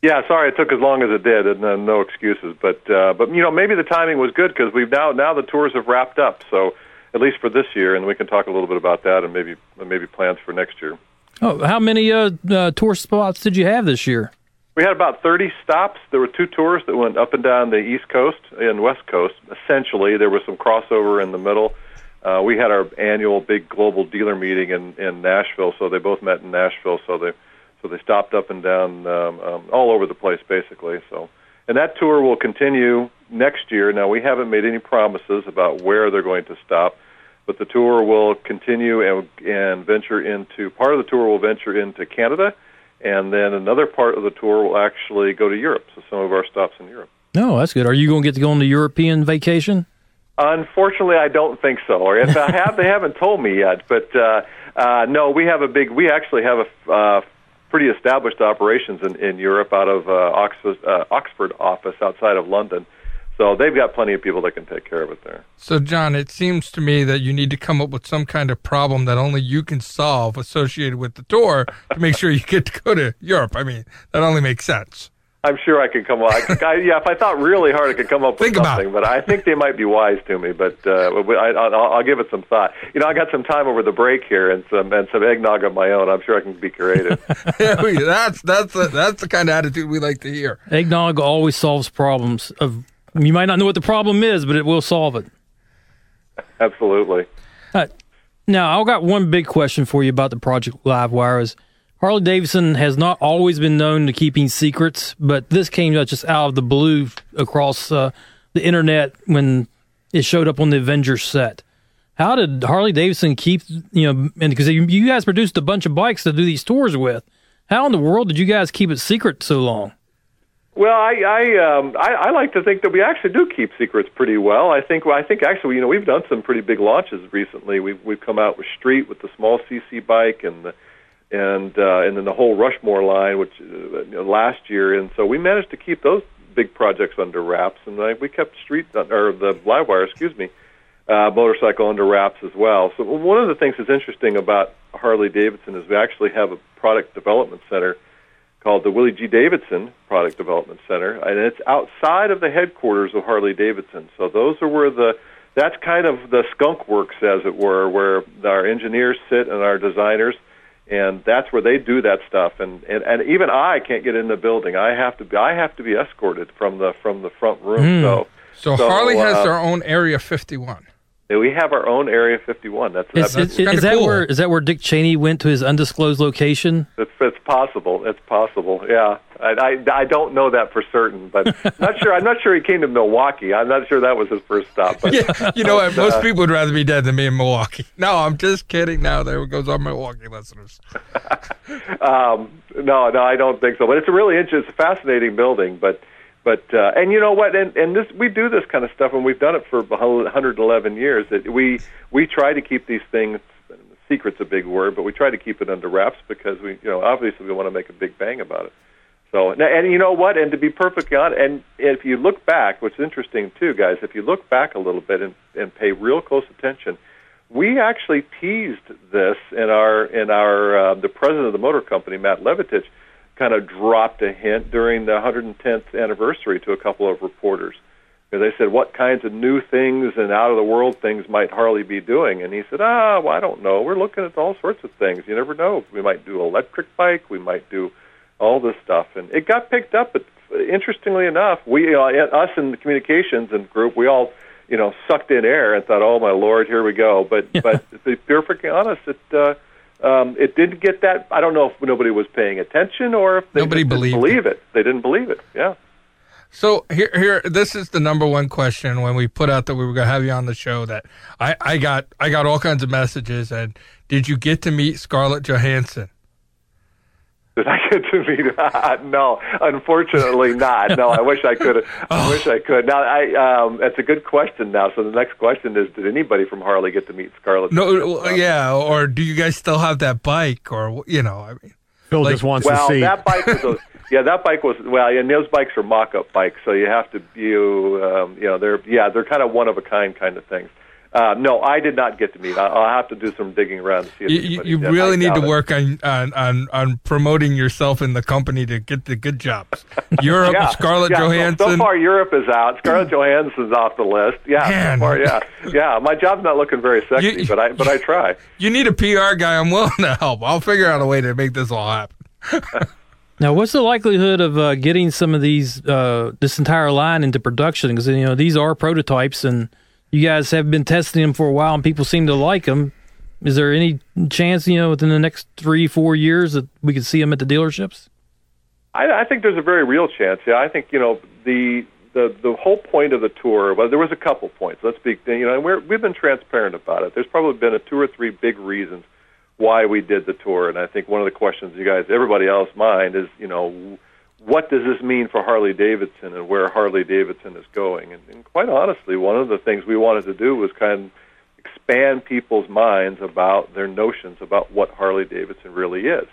[SPEAKER 5] Yeah, sorry it took as long as it did, and no excuses. But maybe the timing was good because we've now the tours have wrapped up. So at least for this year, and we can talk a little bit about that and maybe plans for next year.
[SPEAKER 4] Oh, how many tour spots did you have this year?
[SPEAKER 5] We had about 30 stops. There were 2 tours that went up and down the East Coast and West Coast. Essentially, there was some crossover in the middle. We had our annual big global dealer meeting in Nashville, so they both met in Nashville. So they stopped up and down all over the place, basically. And that tour will continue next year. Now, we haven't made any promises about where they're going to stop, but the tour will continue and venture into, part of the tour will venture into Canada, and then another part of the tour will actually go to Europe, so some of our stops in Europe.
[SPEAKER 4] Oh, that's good. Are you going to get to go on the European vacation?
[SPEAKER 5] Unfortunately, I don't think so. Or if I have, they haven't told me yet. But no, we actually have a pretty established operations in Europe out of Oxford office outside of London. So they've got plenty of people that can take care of it there.
[SPEAKER 1] So, John, it seems to me that you need to come up with some kind of problem that only you can solve associated with the tour to make sure you get to go to Europe. I mean, that only makes sense.
[SPEAKER 5] I'm sure I could come up. If I thought really hard, I could come up with something. But I think they might be wise to me. But I'll give it some thought. I got some time over the break here and some eggnog of my own. I'm sure I can be creative.
[SPEAKER 1] That's the kind of attitude we like to hear.
[SPEAKER 4] Eggnog always solves problems. You might not know what the problem is, but it will solve it.
[SPEAKER 5] Absolutely.
[SPEAKER 4] Now, I've got one big question for you about the Project Livewire. Is Harley-Davidson has not always been known to keeping secrets, but this came just out of the blue across the internet when it showed up on the Avengers set. How did Harley-Davidson keep, and because you guys produced a bunch of bikes to do these tours with, how in the world did you guys keep it secret so long?
[SPEAKER 5] Well, I like to think that we actually do keep secrets pretty well. I think actually, we've done some pretty big launches recently. We've come out with Street with the small CC bike and then the whole Rushmore line, which last year, and so we managed to keep those big projects under wraps, and we kept the Livewire, motorcycle under wraps as well. So one of the things that's interesting about Harley-Davidson is we actually have a product development center called the Willie G. Davidson Product Development Center, and it's outside of the headquarters of Harley-Davidson. So those are where that's kind of the skunk works, as it were, where our engineers sit and our designers, and that's where they do that stuff. And even I can't get in the building. I have to be escorted from the front room.
[SPEAKER 1] So Harley has their own Area 51.
[SPEAKER 5] We have our own Area 51. That's
[SPEAKER 4] cool. Is that where Dick Cheney went to his undisclosed location?
[SPEAKER 5] It's possible. It's possible. Yeah, I don't know that for certain, but I'm not sure he came to Milwaukee. I'm not sure that was his first stop. But,
[SPEAKER 1] yeah, what? Most people would rather be dead than be in Milwaukee. No, I'm just kidding. Now there goes our Milwaukee listeners.
[SPEAKER 5] No, I don't think so. But it's a really interesting, it's a fascinating building. But and you know what? And this, we do this kind of stuff, and we've done it for 111 years. That we try to keep these things. Secret's a big word, but we try to keep it under wraps because we, obviously we want to make a big bang about it. So, and you know what? And to be perfectly honest, and if you look back, which is interesting too, guys, if you look back a little bit and pay real close attention, we actually teased this in our the president of the motor company, Matt Levitich, kind of dropped a hint during the 110th anniversary to a couple of reporters. They said, what kinds of new things and out-of-the-world things might Harley be doing? And he said, well, I don't know. We're looking at all sorts of things. You never know. We might do an electric bike. We might do all this stuff. And it got picked up, but interestingly enough, us in the communications and group, we all, sucked in air and thought, oh, my Lord, here we go. But to be perfectly honest, it didn't get that. I don't know if nobody was paying attention or if they didn't believe it. They didn't believe it, yeah.
[SPEAKER 1] So here, this is the number one question when we put out that we were going to have you on the show. That I got all kinds of messages. And did you get to meet Scarlett Johansson?
[SPEAKER 5] Did I get to meet her? No, unfortunately not. No, I wish I could. I wish I could. Now, that's a good question. Now, so the next question is: did anybody from Harley get to meet Scarlett?
[SPEAKER 1] No, yeah. Or do you guys still have that bike? Or
[SPEAKER 2] Phil just wants to see.
[SPEAKER 5] That bike was. That bike was and those bikes are mock-up bikes, so you have to they're kind of one of a kind of things. No, I did not get to meet. I'll have to do some digging around to see if
[SPEAKER 1] You really need to work on promoting yourself in the company to get the good jobs. Europe, Scarlett Johansson.
[SPEAKER 5] So far, Europe is out. Scarlett Johansson's off the list. Yeah,
[SPEAKER 1] Man.
[SPEAKER 5] so far, yeah. My job's not looking very sexy, but I try.
[SPEAKER 1] You need a PR guy. I'm willing to help. I'll figure out a way to make this all happen.
[SPEAKER 4] Now, what's the likelihood of getting some of these, this entire line into production? Because, these are prototypes, and you guys have been testing them for a while, and people seem to like them. Is there any chance, within the next 3-4 years that we could see them at the dealerships?
[SPEAKER 5] I think there's a very real chance. Yeah, I think, the whole point of the tour, well, there was a couple points. Let's be, and we've been transparent about it. There's probably been 2 or 3 big reasons why we did the tour, and I think one of the questions everybody else mind is, what does this mean for Harley-Davidson and where Harley-Davidson is going? And quite honestly, one of the things we wanted to do was kind of expand people's minds about their notions about what Harley-Davidson really is.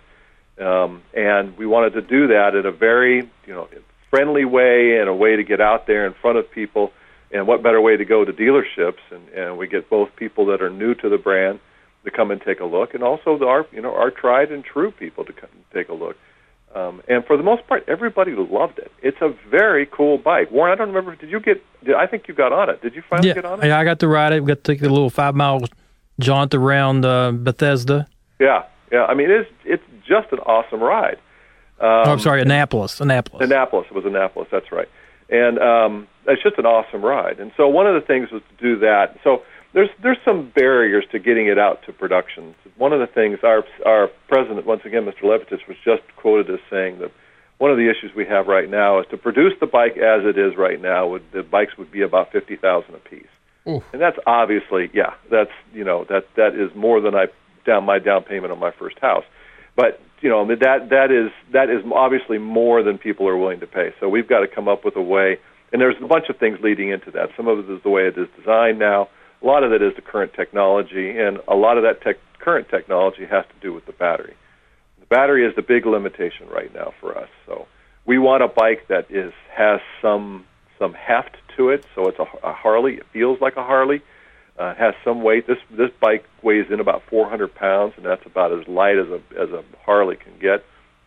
[SPEAKER 5] And we wanted to do that in a very, friendly way and a way to get out there in front of people. And what better way to go to dealerships? And we get both people that are new to the brand to come and take a look, and also our tried and true people to come and take a look. And for the most part, everybody loved it. It's a very cool bike. Warren, I don't remember. I think you got on it. Did you finally get on it?
[SPEAKER 4] Yeah, I got to ride it. We got to take a little 5-mile jaunt around Bethesda.
[SPEAKER 5] Yeah. I mean, it's just an awesome ride.
[SPEAKER 4] I'm sorry, Annapolis. It
[SPEAKER 5] was Annapolis. That's right. And it's just an awesome ride. And so one of the things was to do that. So there's some barriers to getting it out to production. One of the things our president, once again, Mr. Levittich, was just quoted as saying that one of the issues we have right now is to produce the bike as it is right now. The bikes would be about $50,000 a piece, and that's obviously that is more than my down payment on my first house. But that is obviously more than people are willing to pay. So we've got to come up with a way, and there's a bunch of things leading into that. Some of it is the way it is designed now. A lot of it is the current technology, and a lot of that current technology has to do with the battery. The battery is the big limitation right now for us. So we want a bike that has some heft to it, so it's a Harley. It feels like a Harley. Has some weight. This bike weighs in about 400 pounds, and that's about as light as a Harley can get.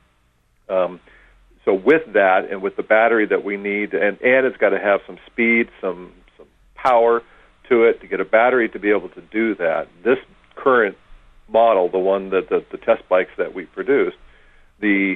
[SPEAKER 5] So with that, and with the battery that we need, and it's got to have some speed, some power to it to get a battery to be able to do that. This current model, the one that the test bikes that we produced, it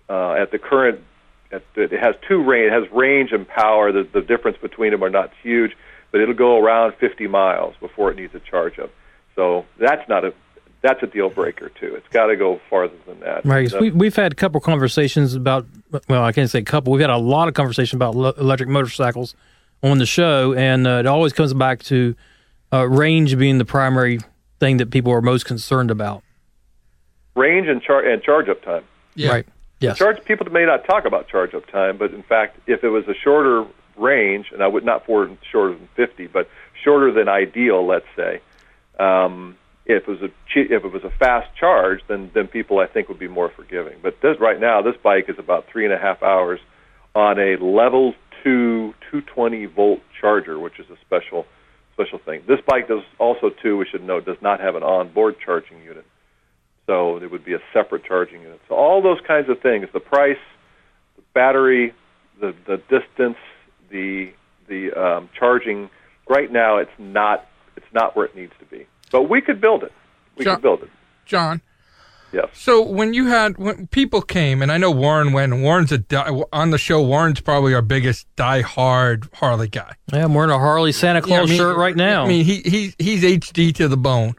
[SPEAKER 5] has it has range and power. The difference between them are not huge, but it'll go around 50 miles before it needs a charge up. So that's a deal breaker too. It's got to go farther than that.
[SPEAKER 4] Right. We've had a couple conversations about, well, I can't say couple. We've had a lot of conversations about electric motorcycles on the show, and it always comes back to range being the primary thing that people are most concerned about.
[SPEAKER 5] Range and charge up time.
[SPEAKER 4] Yeah. Right. Yes.
[SPEAKER 5] People may not talk about charge up time, but in fact, if it was a shorter range, and I would not for shorter than 50, but shorter than ideal, let's say, if it was a fast charge, then people I think would be more forgiving. But right now, this bike is about 3.5 hours on a level 2 220 volt charger, which is a special thing. This bike does also too, we should note, does not have an onboard charging unit. So it would be a separate charging unit. So all those kinds of things, the price, the battery, the distance, the charging, right now it's not where it needs to be. But we could build it.
[SPEAKER 1] John.
[SPEAKER 5] Yes.
[SPEAKER 1] So when people came, and I know Warren went, and Warren's on the show, Warren's probably our biggest die-hard Harley guy.
[SPEAKER 4] Yeah, I'm wearing a Harley Santa Claus shirt right now.
[SPEAKER 1] I mean, he's HD to the bone.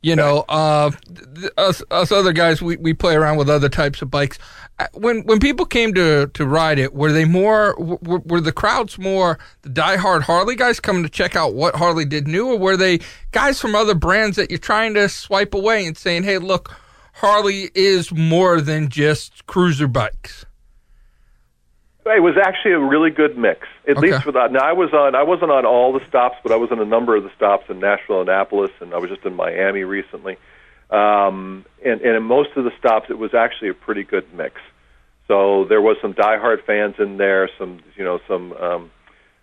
[SPEAKER 1] Us other guys, we play around with other types of bikes. When people came to ride it, were the crowds more the die-hard Harley guys coming to check out what Harley did new, or were they guys from other brands that you're trying to swipe away and saying, hey, look, Harley is more than just cruiser bikes?
[SPEAKER 5] It was actually a really good mix, at least for that. Now, I wasn't on all the stops, but I was on a number of the stops in Nashville, Annapolis, and I was just in Miami recently. And in most of the stops, it was actually a pretty good mix. So there was some diehard fans in there, some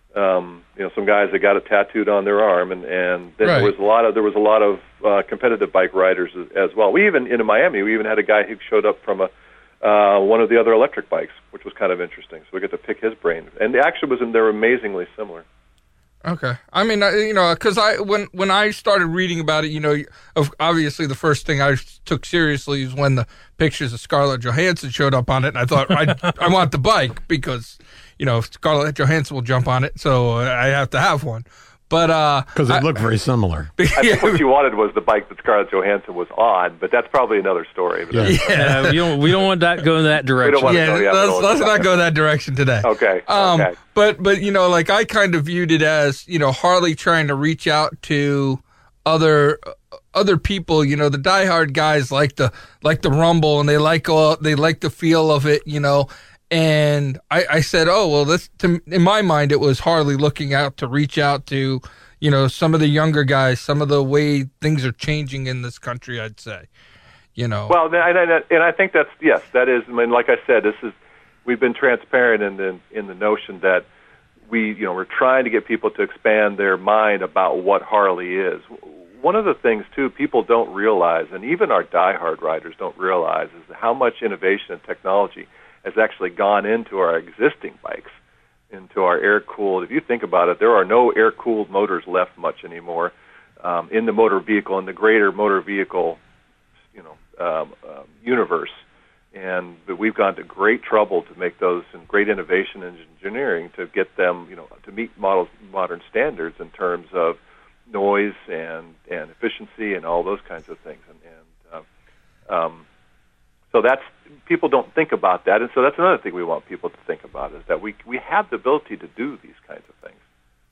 [SPEAKER 5] some guys that got it tattooed on their arm, and then
[SPEAKER 1] Right.
[SPEAKER 5] there was a lot of competitive bike riders as well. We even in Miami, we even had a guy who showed up from one of the other electric bikes, which was kind of interesting. So we got to pick his brain, and the action was they're amazingly similar.
[SPEAKER 1] Okay. I mean, because when I started reading about it, obviously the first thing I took seriously is when the pictures of Scarlett Johansson showed up on it, and I thought, I want the bike because, Scarlett Johansson will jump on it, so I have to have one. But
[SPEAKER 2] Because they look very similar.
[SPEAKER 5] I think what you wanted was the bike that Scarlett Johansson was on, but that's probably another story. But
[SPEAKER 2] Yeah.
[SPEAKER 4] We don't want that going that direction.
[SPEAKER 5] want-
[SPEAKER 1] let's not go that direction today.
[SPEAKER 5] Okay.
[SPEAKER 1] But I kind of viewed it as, Harley trying to reach out to other people, the diehard guys like the rumble, and they like the feel of it, And I said, oh, well, in my mind, it was Harley looking out to reach out to, some of the younger guys, some of the way things are changing in this country, I'd say,
[SPEAKER 5] Well, and I think that is. I mean, like I said, we've been transparent in the notion that we're trying to get people to expand their mind about what Harley is. One of the things too people don't realize, and even our diehard riders don't realize, is how much innovation and technology has actually gone into our existing bikes, into our air-cooled. If you think about it, there are no air-cooled motors left much anymore in the motor vehicle, in the greater motor vehicle, universe. But we've gone to great trouble to make those, and great innovation and engineering to get them, to meet modern standards in terms of noise and efficiency and all those kinds of things. So that's, people don't think about that, and so that's another thing we want people to think about, is that we have the ability to do these kinds of things.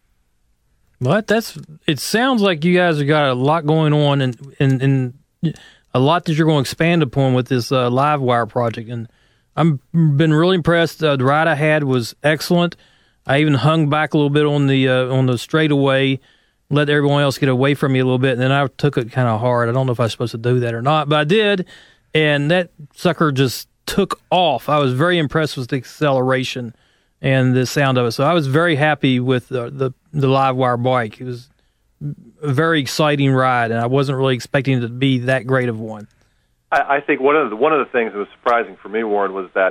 [SPEAKER 4] Well, it sounds like you guys have got a lot going on, and a lot that you're going to expand upon with this Livewire project. And I've been really impressed. The ride I had was excellent. I even hung back a little bit on the straightaway, let everyone else get away from me a little bit, and then I took it kind of hard. I don't know if I was supposed to do that or not, but I did. And that sucker just took off. I was very impressed with the acceleration and the sound of it. So I was very happy with the Livewire bike. It was a very exciting ride, and I wasn't really expecting it to be that great of one.
[SPEAKER 5] I think one of the things that was surprising for me, Warren, was that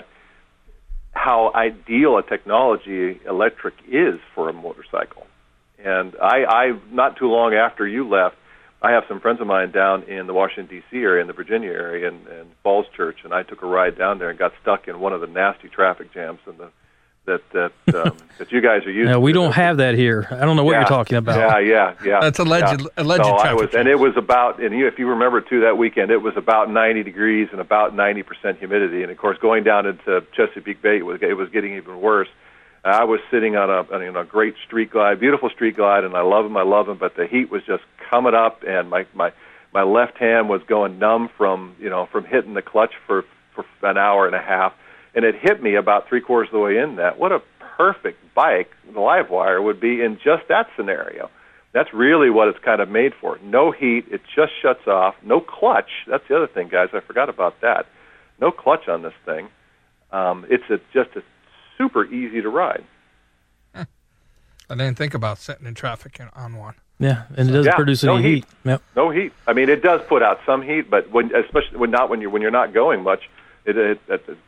[SPEAKER 5] how ideal a technology electric is for a motorcycle. And I not too long after you left, I have some friends of mine down in the Washington, D.C. area, in the Virginia area, and Falls Church, and I took a ride down there and got stuck in one of the nasty traffic jams that you guys are using.
[SPEAKER 4] No, we don't have that here. I don't know what you're talking about.
[SPEAKER 5] Yeah.
[SPEAKER 1] That's alleged traffic.
[SPEAKER 5] And it was about, and if you remember too, that weekend it was about 90 degrees and about 90% humidity, and of course going down into Chesapeake Bay, it was getting even worse. I was sitting on a great street glide, beautiful street glide, and I love them, but the heat was just coming up, and my left hand was going numb from hitting the clutch for an hour and a half, and it hit me about three-quarters of the way in that. What a perfect bike the Livewire would be in just that scenario. That's really what it's kind of made for. No heat, it just shuts off, no clutch. That's the other thing, guys, I forgot about that. No clutch on this thing. It's just a super easy to ride.
[SPEAKER 1] I didn't think about sitting in traffic on one.
[SPEAKER 4] Yeah, and it doesn't produce any heat. Yep.
[SPEAKER 5] No heat. I mean, it does put out some heat, but especially when you're not going much, it's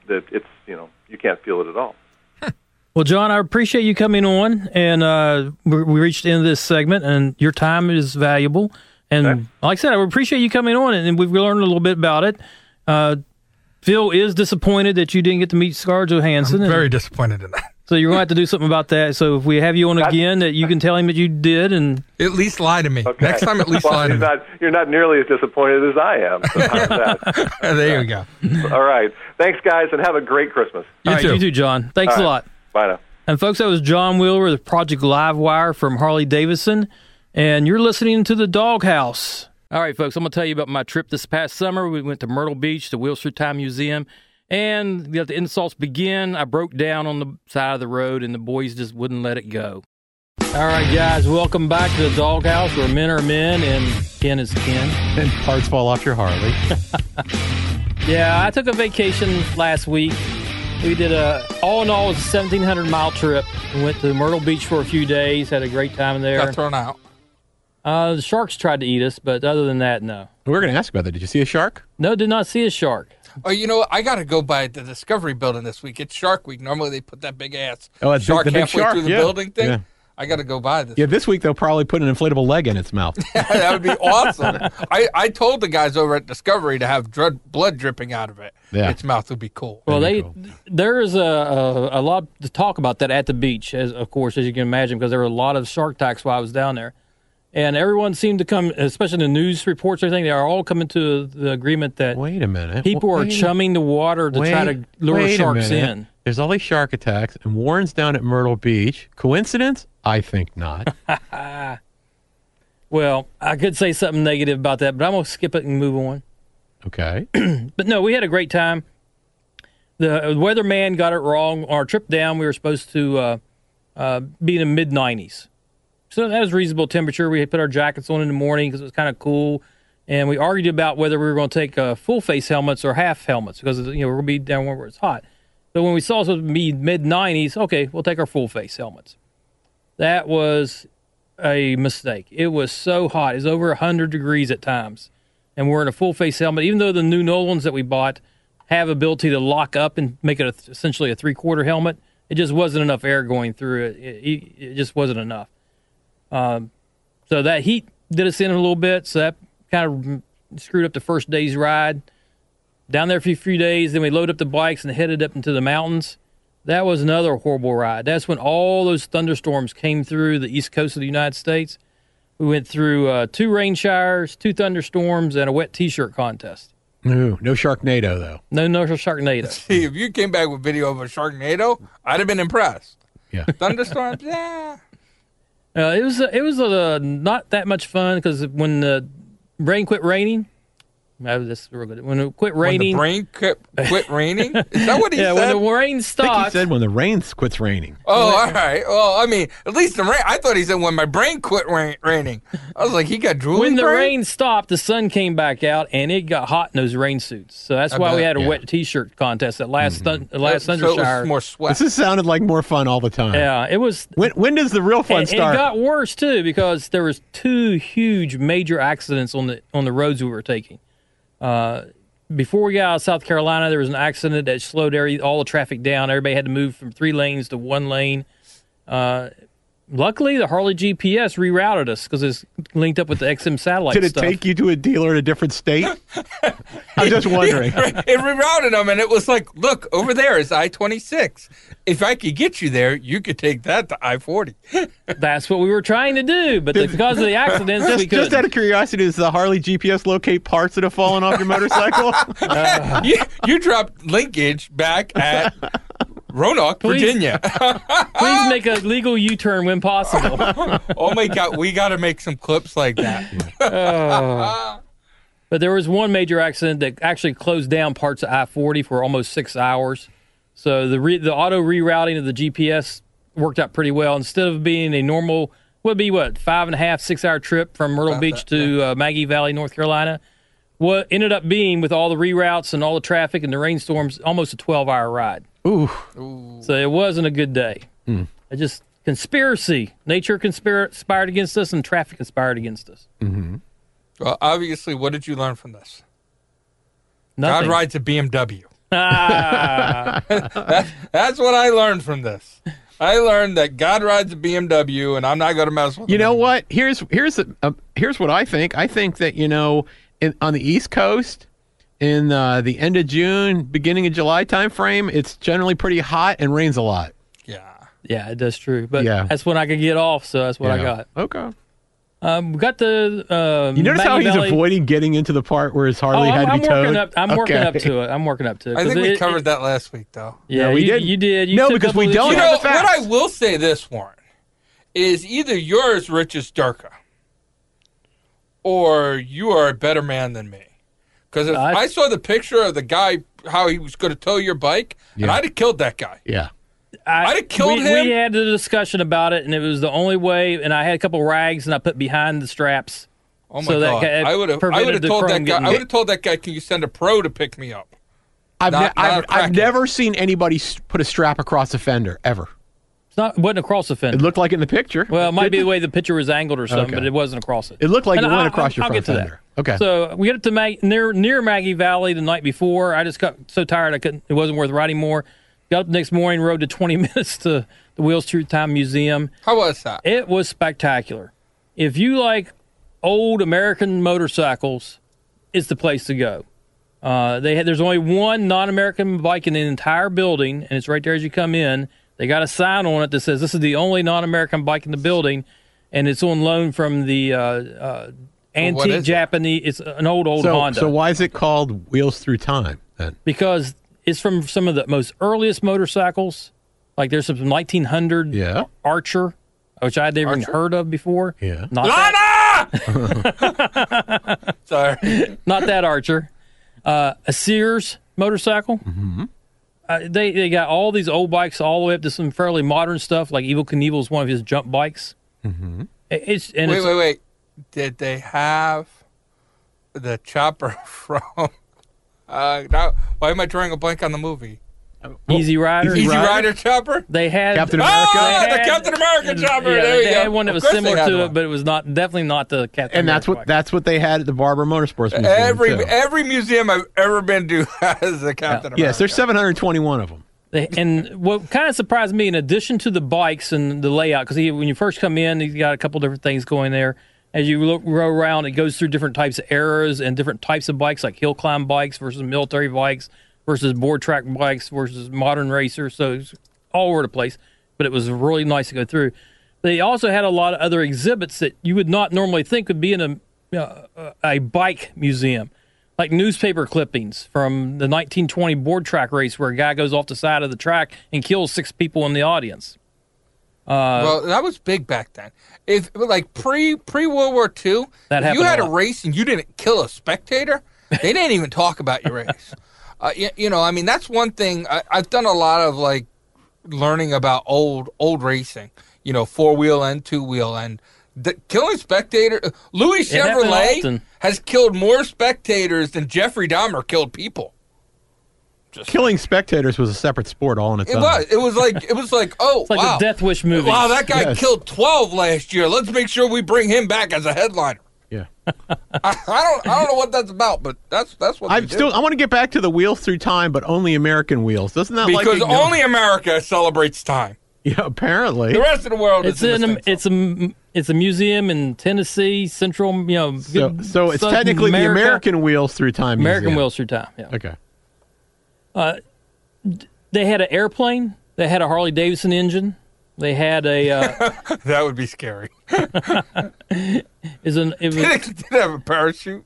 [SPEAKER 5] you can't feel it at all.
[SPEAKER 4] Well, John, I appreciate you coming on, and we reached the end of this segment, and your time is valuable. And like I said, I appreciate you coming on, and we've learned a little bit about it. Phil is disappointed that you didn't get to meet Scarlett Johansson.
[SPEAKER 1] I'm very disappointed in that.
[SPEAKER 4] So you're going to have to do something about that. So if we have you on again, that you can tell him that you did, and
[SPEAKER 1] at least lie to me.
[SPEAKER 5] Okay.
[SPEAKER 1] Next time, at least lie to me.
[SPEAKER 5] You're not nearly as disappointed as I am. So how's that?
[SPEAKER 1] There you go.
[SPEAKER 5] All right. Thanks, guys, and have a great Christmas.
[SPEAKER 4] You too, John. Thanks a lot.
[SPEAKER 5] Bye now.
[SPEAKER 4] And folks, that was John Wheeler with Project Livewire from Harley Davidson, and you're listening to the Doghouse. All right, folks, I'm going to tell you about my trip this past summer. We went to Myrtle Beach, the Wheel Through Time Museum. And let the insults begin. I broke down on the side of the road, and the boys just wouldn't let it go. All right, guys, welcome back to the Doghouse, where men are men and Ken is Ken.
[SPEAKER 2] And parts fall off your Harley.
[SPEAKER 4] Yeah, I took a vacation last week, We did all in all, it was a 1,700-mile trip. We went to Myrtle Beach for a few days, had a great time there.
[SPEAKER 1] Got thrown out.
[SPEAKER 4] The sharks tried to eat us, but other than that, no.
[SPEAKER 2] We were going to ask about that. Did you see a shark?
[SPEAKER 4] No, did not see a shark.
[SPEAKER 1] Oh, you know what? I got to go by the Discovery Building this week. It's Shark Week. Normally they put that big ass
[SPEAKER 2] That's
[SPEAKER 1] shark
[SPEAKER 2] the big
[SPEAKER 1] halfway
[SPEAKER 2] shark,
[SPEAKER 1] through the
[SPEAKER 2] yeah.
[SPEAKER 1] building thing.
[SPEAKER 2] Yeah.
[SPEAKER 1] I got to go by this.
[SPEAKER 2] Yeah, this week they'll probably put an inflatable leg in its mouth.
[SPEAKER 1] That would be awesome. I told the guys over at Discovery to have blood dripping out of it.
[SPEAKER 2] Yeah.
[SPEAKER 1] Its mouth would be cool.
[SPEAKER 4] Well,
[SPEAKER 2] That'd be cool.
[SPEAKER 4] there is a lot to talk about that at the beach, as you can imagine, because there were a lot of shark attacks while I was down there. And everyone seemed to come, especially in the news reports and everything, they are all coming to the agreement that
[SPEAKER 2] Wait a minute.
[SPEAKER 4] people are chumming the water to try to lure sharks in.
[SPEAKER 2] There's all these shark attacks, and Warren's down at Myrtle Beach. Coincidence? I think not.
[SPEAKER 4] Well, I could say something negative about that, but I'm going to skip it and move on.
[SPEAKER 2] Okay.
[SPEAKER 4] But no, we had a great time. The weatherman got it wrong. On our trip down, we were supposed to be in the mid-90s. So that was reasonable temperature. We had put our jackets on in the morning because it was kind of cool. And we argued about whether we were going to take full-face helmets or half helmets because we're going to be down where it's hot. But when we saw it was supposed to be mid-90s, okay, we'll take our full-face helmets. That was a mistake. It was so hot. It was over 100 degrees at times. And we're in a full-face helmet. Even though the new Nolans that we bought have ability to lock up and make it essentially a three-quarter helmet, it just wasn't enough air going through it. It just wasn't enough. So that heat did us in a little bit, so that kind of screwed up the first day's ride. Down there for a few days, then we loaded up the bikes and headed up into the mountains. That was another horrible ride. That's when all those thunderstorms came through the east coast of the United States. We went through 2 rain showers, 2 thunderstorms, and a wet T-shirt contest.
[SPEAKER 2] No Sharknado, though.
[SPEAKER 4] No Sharknado.
[SPEAKER 1] See, if you came back with video of a Sharknado, I'd have been impressed.
[SPEAKER 2] Yeah.
[SPEAKER 1] Thunderstorms, yeah.
[SPEAKER 4] It was not that much fun because when the rain quit raining, that's real good. When it quit raining,
[SPEAKER 1] When the rain quit raining? Is that what he
[SPEAKER 4] yeah,
[SPEAKER 1] said?
[SPEAKER 4] when the rain
[SPEAKER 2] I think he
[SPEAKER 4] stopped.
[SPEAKER 2] said when the rain quits raining.
[SPEAKER 1] Oh, all right. Well, I mean, at least the rain. I thought he said when my brain quit raining. I was like, he got drooling
[SPEAKER 4] When the
[SPEAKER 1] brain?
[SPEAKER 4] rain stopped, the sun came back out, and it got hot in those rain suits. So that's why we
[SPEAKER 1] bet,
[SPEAKER 4] had a
[SPEAKER 2] yeah.
[SPEAKER 4] wet T-shirt contest. That last
[SPEAKER 1] So
[SPEAKER 4] thunder
[SPEAKER 1] it
[SPEAKER 4] shower.
[SPEAKER 1] was more sweat.
[SPEAKER 2] This has sounded like more fun all the time.
[SPEAKER 4] Yeah, it was.
[SPEAKER 2] When does the real fun
[SPEAKER 4] And
[SPEAKER 2] start?
[SPEAKER 4] it got worse too because there was 2 huge major accidents on the roads we were taking. Before we got out of South Carolina, there was an accident that slowed all the traffic down. Everybody had to move from 3 lanes to 1 lane. Luckily, the Harley GPS rerouted us because it's linked up with the XM satellite
[SPEAKER 2] Did it
[SPEAKER 4] stuff.
[SPEAKER 2] take you to a dealer in a different state? I'm just wondering.
[SPEAKER 1] It rerouted them, and it was like, look, over there is I-26. If I could get you there, you could take that to I-40.
[SPEAKER 4] That's what we were trying to do, but because of the accidents, we
[SPEAKER 2] Just
[SPEAKER 4] couldn't.
[SPEAKER 2] out of curiosity, does the Harley GPS locate parts that have fallen off your motorcycle?
[SPEAKER 1] You dropped linkage back at Roanoke,
[SPEAKER 4] Please.
[SPEAKER 1] Virginia.
[SPEAKER 4] Please make a legal U-turn when possible.
[SPEAKER 1] Oh my God, we got to make some clips like that.
[SPEAKER 4] But there was one major accident that actually closed down parts of I-40 for almost 6 hours. So the auto rerouting of the GPS worked out pretty well. Instead of being a normal, would be 5.5, 6 hour trip from Myrtle Beach to Maggie Valley, North Carolina. What ended up being, with all the reroutes and all the traffic and the rainstorms, almost a 12-hour ride.
[SPEAKER 2] Ooh.
[SPEAKER 4] So it wasn't a good day. It just conspiracy. Nature conspired against us, and traffic conspired against us.
[SPEAKER 1] Well, obviously, what did you learn from this?
[SPEAKER 4] Nothing.
[SPEAKER 1] God rides a BMW.
[SPEAKER 4] Ah.
[SPEAKER 1] That's what I learned from this. I learned that God rides a BMW, and I'm not going to mess with him.
[SPEAKER 2] You know what? Here's what I think. I think that on the East Coast, in the end of June, beginning of July time frame, it's generally pretty hot and rains a lot.
[SPEAKER 1] Yeah.
[SPEAKER 4] Yeah, that's true. But
[SPEAKER 2] Yeah.
[SPEAKER 4] that's when I could get off, so that's what I
[SPEAKER 2] Yeah.
[SPEAKER 4] got.
[SPEAKER 2] Okay.
[SPEAKER 4] We got the
[SPEAKER 2] You notice how
[SPEAKER 4] Maggie
[SPEAKER 2] he's
[SPEAKER 4] Valley.
[SPEAKER 2] avoiding getting into the part where his Harley had to be towed?
[SPEAKER 4] I'm working
[SPEAKER 2] Okay.
[SPEAKER 4] up to it. I'm working up to it.
[SPEAKER 1] I think
[SPEAKER 4] 'Cause
[SPEAKER 1] we covered that last week, though.
[SPEAKER 4] Yeah,
[SPEAKER 2] No, we
[SPEAKER 4] you,
[SPEAKER 2] didn't.
[SPEAKER 4] you did. You
[SPEAKER 2] No,
[SPEAKER 4] took
[SPEAKER 2] because
[SPEAKER 4] up
[SPEAKER 2] we
[SPEAKER 4] all
[SPEAKER 2] don't
[SPEAKER 4] the-
[SPEAKER 1] You
[SPEAKER 2] have
[SPEAKER 1] know,
[SPEAKER 2] the facts.
[SPEAKER 1] what I will say this, Warren, is either you're as rich as Durka, or you are a better man than me. Because if I saw the picture of the guy, how he was going to tow your bike, and
[SPEAKER 2] Yeah.
[SPEAKER 1] I'd have killed that guy.
[SPEAKER 2] Yeah.
[SPEAKER 1] I'd have killed
[SPEAKER 4] we
[SPEAKER 1] him.
[SPEAKER 4] We had the discussion about it, and it was the only way. And I had a couple rags, and I put behind the straps.
[SPEAKER 1] Oh my
[SPEAKER 4] So that
[SPEAKER 1] God!
[SPEAKER 4] guy
[SPEAKER 1] I would have
[SPEAKER 4] prevented the
[SPEAKER 1] told
[SPEAKER 4] chrome
[SPEAKER 1] that guy.
[SPEAKER 4] getting
[SPEAKER 1] I
[SPEAKER 4] hit.
[SPEAKER 1] would have told that guy, "Can you send a pro to pick me up?"
[SPEAKER 2] I've never seen anybody put a strap across a fender ever.
[SPEAKER 4] Wasn't across the fender.
[SPEAKER 2] It looked like it in the picture.
[SPEAKER 4] Well, it might be the way the picture was angled or something,
[SPEAKER 2] Okay.
[SPEAKER 4] but it wasn't across it.
[SPEAKER 2] It looked like
[SPEAKER 4] And
[SPEAKER 2] it went across your
[SPEAKER 4] I'll
[SPEAKER 2] front
[SPEAKER 4] get to
[SPEAKER 2] fender.
[SPEAKER 4] that.
[SPEAKER 2] Okay.
[SPEAKER 4] So we got up to near Maggie Valley the night before. I just got so tired it wasn't worth riding more. Got up the next morning, rode to 20 minutes to the Wheels Through Time Museum.
[SPEAKER 1] How was that?
[SPEAKER 4] It was spectacular. If you like old American motorcycles, it's the place to go. There's only one non-American bike in the entire building, and it's right there as you come in. They got a sign on it that says this is the only non-American bike in the building, and it's on loan from the antique Japanese. It's an old Honda.
[SPEAKER 2] So why is it called Wheels Through Time then?
[SPEAKER 4] Because it's from some of the most earliest motorcycles. Like there's some 1900 Archer, which I'd never even heard of before.
[SPEAKER 2] Yeah.
[SPEAKER 1] Sorry.
[SPEAKER 4] Not that Archer. A Sears motorcycle.
[SPEAKER 2] Mm-hmm.
[SPEAKER 4] They got all these old bikes all the way up to some fairly modern stuff. Like Evel Knievel's one of his jump bikes.
[SPEAKER 2] Mm-hmm.
[SPEAKER 1] Wait. Did they have the chopper from? Now, why am I drawing a blank on the movie?
[SPEAKER 4] Easy Rider.
[SPEAKER 1] Easy Rider chopper.
[SPEAKER 4] They had
[SPEAKER 2] Captain America.
[SPEAKER 1] The Captain America chopper.
[SPEAKER 4] Yeah,
[SPEAKER 1] there you
[SPEAKER 4] they
[SPEAKER 1] go.
[SPEAKER 4] had one that was similar to it, but it was definitely not the Captain America.
[SPEAKER 2] And that's what they had at the Barber Motorsports Museum.
[SPEAKER 1] Every museum I've ever been to has a Captain America.
[SPEAKER 2] Yes, there's 721 of them.
[SPEAKER 4] And what kind of surprised me, in addition to the bikes and the layout, because when you first come in, he's got a couple different things going there. As you row around, it goes through different types of eras and different types of bikes, like hill climb bikes versus military bikes versus board track bikes versus modern racers. So it's all over the place, but it was really nice to go through. They also had a lot of other exhibits that you would not normally think would be in a bike museum, like newspaper clippings from the 1920 board track race where a guy goes off the side of the track and kills 6 people in the audience.
[SPEAKER 1] Well, that was big back then. If like pre World War II, if you had a race and you didn't kill a spectator, they didn't even talk about your race. I mean, that's one thing. I've done a lot of like learning about old racing. 4-wheel and 2-wheel, and killing spectators. Louis Chevrolet has killed more spectators than Jeffrey Dahmer killed people.
[SPEAKER 2] Killing spectators was a separate sport all on its own.
[SPEAKER 1] It was like oh,
[SPEAKER 4] it's like
[SPEAKER 1] wow.
[SPEAKER 4] the Death Wish movie.
[SPEAKER 1] Wow, that guy killed 12 last year. Let's make sure we bring him back as a headliner.
[SPEAKER 2] Yeah.
[SPEAKER 1] I don't know what that's about, but that's what
[SPEAKER 2] I want to get back to the Wheels Through Time, but only American wheels. Doesn't that
[SPEAKER 1] because only America celebrates time.
[SPEAKER 2] Yeah, apparently.
[SPEAKER 1] The rest of the world
[SPEAKER 4] it's a museum in Tennessee, Central.
[SPEAKER 2] So it's technically the American Wheels Through Time.
[SPEAKER 4] American Wheels Through Time. Yeah.
[SPEAKER 2] Okay.
[SPEAKER 4] They had an airplane. They had a Harley Davidson engine. They had a.
[SPEAKER 1] That would be scary.
[SPEAKER 4] Did
[SPEAKER 1] it have a parachute?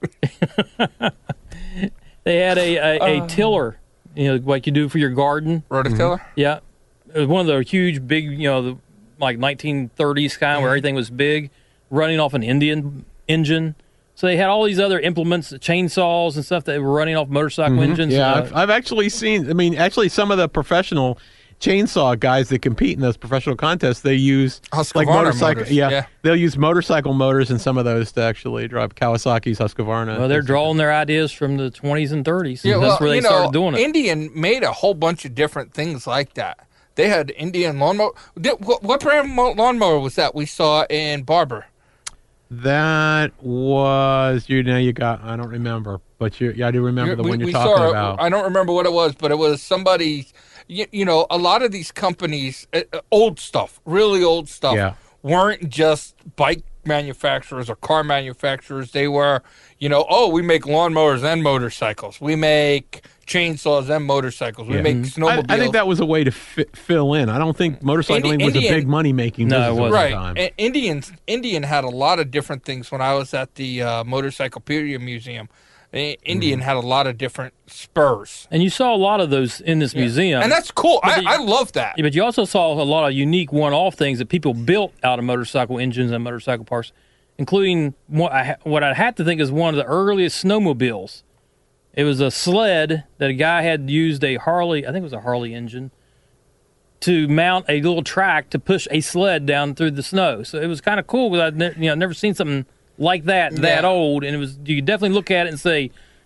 [SPEAKER 4] They had a tiller, like you do for your garden.
[SPEAKER 1] Rototiller?
[SPEAKER 4] Yeah. It was one of the huge, big, like 1930s kind where everything was big, running off an Indian engine. So they had all these other implements, chainsaws and stuff that were running off motorcycle engines.
[SPEAKER 2] Yeah, I've actually seen, some of the professional chainsaw guys that compete in those professional contests, they use
[SPEAKER 1] Husqvarna
[SPEAKER 2] motorcycle.
[SPEAKER 1] motors.
[SPEAKER 2] Yeah, they'll use motorcycle motors in some of those to actually drive Kawasaki's Husqvarna.
[SPEAKER 4] Well, they're drawing their ideas from the 20s and 30s.
[SPEAKER 1] Yeah,
[SPEAKER 4] that's where they started doing it.
[SPEAKER 1] Indian made a whole bunch of different things like that. They had Indian lawnmower. What brand lawnmower was that we saw in Barber?
[SPEAKER 2] That was I don't remember, but I do remember the one you're talking about.
[SPEAKER 1] I don't remember what it was, but it was somebody. A lot of these companies, old stuff, really old stuff, weren't just bike manufacturers or car manufacturers. They were, we make lawnmowers and motorcycles. We make chainsaws and motorcycles. We make snowmobiles.
[SPEAKER 2] I think that was a way to fill in. I don't think motorcycling was a big money-making business at the time.
[SPEAKER 1] And Indian had a lot of different things. When I was at the Motorcyclepedia Museum, Indian had a lot of different spurs.
[SPEAKER 4] And you saw a lot of those in this museum.
[SPEAKER 1] And that's cool. I love that.
[SPEAKER 4] But you also saw a lot of unique one-off things that people built out of motorcycle engines and motorcycle parts, including what I had to think is one of the earliest snowmobiles. It was a sled that a guy had used a Harley, I think it was a Harley engine, to mount a little track to push a sled down through the snow. So it was kind of cool because I'd never seen something like that old, and it was. You could definitely look at it and say,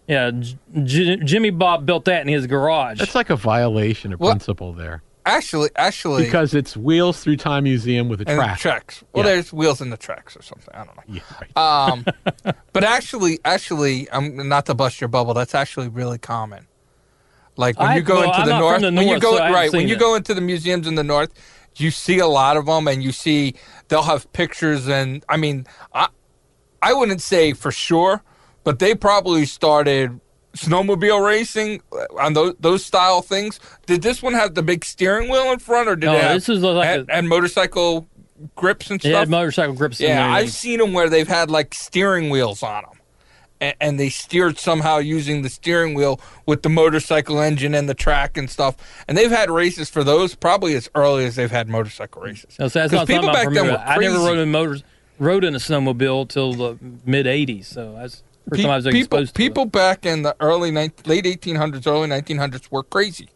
[SPEAKER 4] Yeah, Jimmy Bob built that in his garage.
[SPEAKER 2] That's like a violation of principle there.
[SPEAKER 1] Actually,
[SPEAKER 2] because it's Wheels Through Time Museum with a
[SPEAKER 1] and
[SPEAKER 2] track.
[SPEAKER 1] Tracks. Well, there's Wheels in the Tracks or something. I don't know.
[SPEAKER 2] Yeah, right.
[SPEAKER 1] But actually, I'm not to bust your bubble. That's actually really common. Like when you go into the north, when you go into the museums in the north, you see a lot of them, and you see they'll have pictures. And I mean, I wouldn't say for sure, but they probably started snowmobile racing on those style things. Did this one have the big steering wheel in front, or did it have,
[SPEAKER 4] this was like
[SPEAKER 1] and motorcycle grips and stuff?
[SPEAKER 4] Yeah, motorcycle grips.
[SPEAKER 1] Yeah, I've seen them where they've had like steering wheels on them, and they steered somehow using the steering wheel with the motorcycle engine and the track and stuff. And they've had races for those probably as early as they've had motorcycle races.
[SPEAKER 4] No, so that's not people back then were crazy. I never rode in a snowmobile till the mid '80s, so that's. People back in the late 1800s, early 1900s were crazy.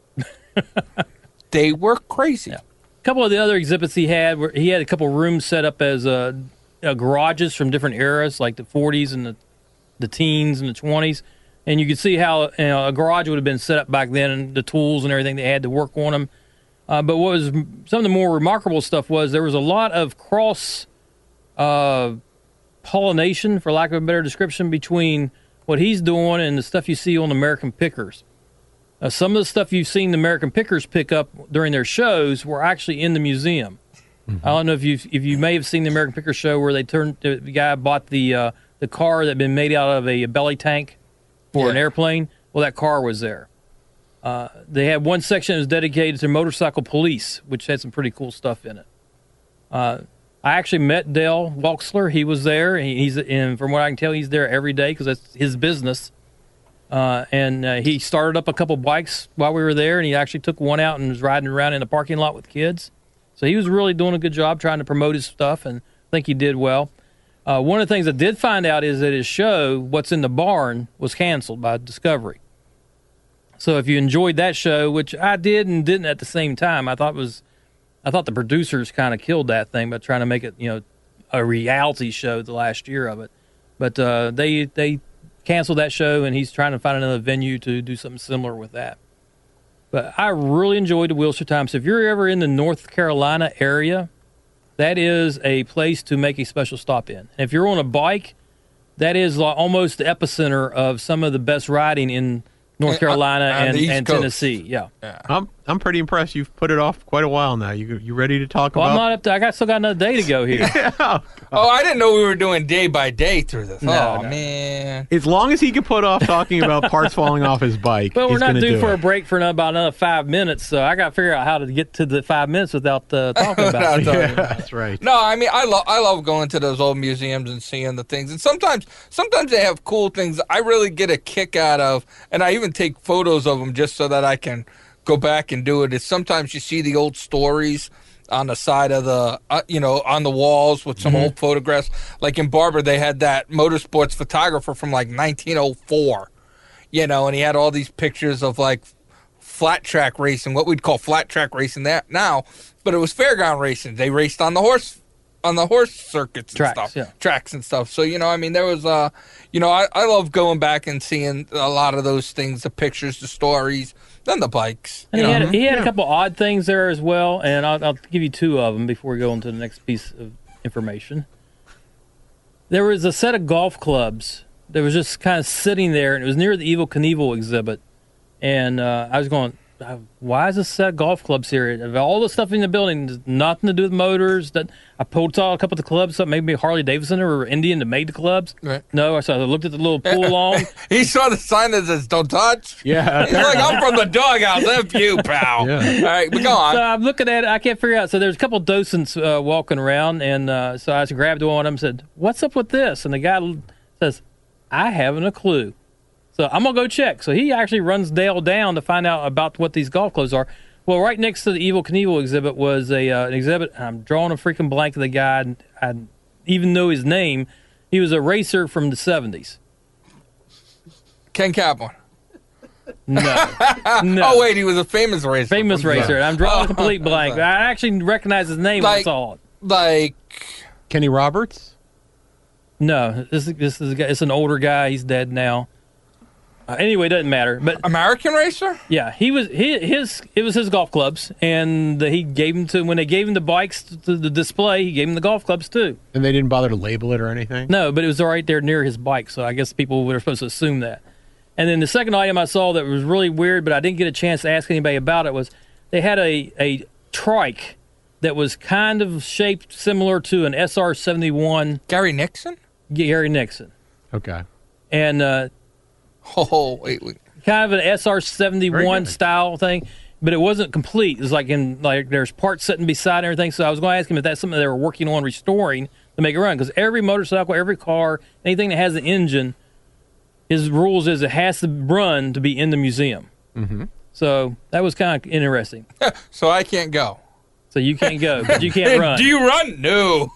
[SPEAKER 4] They were crazy. Yeah. A couple of the other exhibits he had a couple of rooms set up as garages from different eras, like the 40s and the teens and the 20s. And you could see how a garage would have been set up back then, and the tools and everything they had to work on them. But what was some of the more remarkable stuff was there was a lot of cross pollination, for lack of a better description, between what he's doing and the stuff you see on American Pickers. Some of the stuff you've seen the American Pickers pick up during their shows were actually in the museum. Mm-hmm. I don't know if you may have seen the American Pickers show where the guy bought the car that had been made out of a belly tank for an airplane. Well, that car was there. They had one section that was dedicated to motorcycle police, which had some pretty cool stuff in it. I actually met Dale Walksler. He was there. And from what I can tell, he's there every day because that's his business. And he started up a couple bikes while we were there, and he actually took one out and was riding around in the parking lot with kids. So he was really doing a good job trying to promote his stuff, and I think he did well. One of the things I did find out is that his show, What's in the Barn, was canceled by Discovery. So if you enjoyed that show, which I did and didn't at the same time, I thought the producers kind of killed that thing by trying to make it, a reality show the last year of it. But they canceled that show, and he's trying to find another venue to do something similar with that. But I really enjoyed the Wheels Through Time. So if you're ever in the North Carolina area, that is a place to make a special stop in. And if you're on a bike, that is almost the epicenter of some of the best riding in North Carolina and Tennessee. Yeah.
[SPEAKER 2] I'm pretty impressed. You've put it off quite a while now. You ready to talk about?
[SPEAKER 4] I'm not up to. I still got another day to go here.
[SPEAKER 1] I didn't know we were doing day by day through this. No. Man.
[SPEAKER 2] As long as he can put off talking about parts falling off his bike.
[SPEAKER 4] Well, we're not due for a break for about another 5 minutes, so I got to figure out how to get to the 5 minutes without talking about it.
[SPEAKER 2] That's right.
[SPEAKER 1] No, I mean I love going to those old museums and seeing the things, and sometimes they have cool things I really get a kick out of, and I even take photos of them just so that I can go back and do it. Is sometimes you see the old stories on the side of the, on the walls with some old photographs. Like in Barber, they had that motorsports photographer from like 1904, and he had all these pictures of like flat track racing, what we'd call flat track racing now, but it was fairground racing. They raced on the horse circuits and tracks and stuff. So, there was, I love going back and seeing a lot of those things, the pictures, the stories, then the bikes.
[SPEAKER 4] And he had a couple odd things there as well, and I'll give you two of them before we go on to the next piece of information. There was a set of golf clubs that was just kind of sitting there, and it was near the Evel Knievel exhibit. And I was going, why is this set of golf clubs here? Of all the stuff in the building, nothing to do with motors. That I pulled out a couple of the clubs, maybe Harley Davidson or Indian that made the clubs. Right. No, I looked at the little pull on.
[SPEAKER 1] He saw the sign that says "Don't touch."
[SPEAKER 2] Yeah,
[SPEAKER 1] he's like, "I'm from the doghouse. F you, pal." Yeah. All right, but go on.
[SPEAKER 4] So I'm looking at it. I can't figure out. So there's a couple of docents walking around, and so I just grabbed one of them and said, "What's up with this?" And the guy says, "I haven't a clue." So I'm going to go check. So he actually runs Dale down to find out about what these golf clubs are. Well, right next to the Evel Knievel exhibit was an exhibit. I'm drawing a freaking blank of the guy. I even know his name. He was a racer from the 70s.
[SPEAKER 1] Ken Kaplan.
[SPEAKER 4] No.
[SPEAKER 1] Oh, wait, he was a famous racer.
[SPEAKER 4] Famous racer. I'm drawing a complete blank. I actually recognize his name when I saw it.
[SPEAKER 1] Like
[SPEAKER 2] Kenny Roberts?
[SPEAKER 4] No, this is a guy. It's an older guy. He's dead now. Anyway, it doesn't matter. But
[SPEAKER 1] American racer?
[SPEAKER 4] yeah, it was his golf clubs, and he gave them to when they gave him the bikes to the display. He gave him the golf clubs too.
[SPEAKER 2] And they didn't bother to label it or anything?
[SPEAKER 4] No, but it was right there near his bike, so I guess people were supposed to assume that. And then the second item I saw that was really weird, but I didn't get a chance to ask anybody about it, was they had a trike that was kind of shaped similar to an SR-71
[SPEAKER 1] Gary Nixon?
[SPEAKER 4] Gary Nixon.
[SPEAKER 2] Okay.
[SPEAKER 4] And
[SPEAKER 1] Wait.
[SPEAKER 4] kind of an
[SPEAKER 2] Very
[SPEAKER 4] SR-71
[SPEAKER 2] good.
[SPEAKER 4] style thing, but it wasn't complete. It was like there's parts sitting beside and everything. So I was going to ask him if that's something they were working on restoring to make it run. Because every motorcycle, every car, anything that has an engine, his rules is it has to run to be in the museum.
[SPEAKER 2] Mm-hmm.
[SPEAKER 4] So that was kind of interesting.
[SPEAKER 1] So I can't go.
[SPEAKER 4] So you can't go, but you can't run.
[SPEAKER 1] Do you run? No.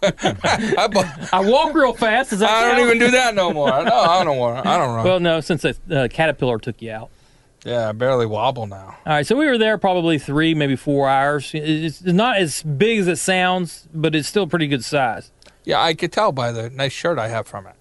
[SPEAKER 1] I
[SPEAKER 4] I walk real fast. Does that
[SPEAKER 1] don't
[SPEAKER 4] count?
[SPEAKER 1] even do that no more. No, I don't run.
[SPEAKER 4] Well, no, since the Caterpillar took you out.
[SPEAKER 1] Yeah, I barely wobble now.
[SPEAKER 4] All right, so we were there probably 3, maybe 4 hours. It's not as big as it sounds, but it's still pretty good size.
[SPEAKER 1] Yeah, I could tell by the nice shirt I have from it.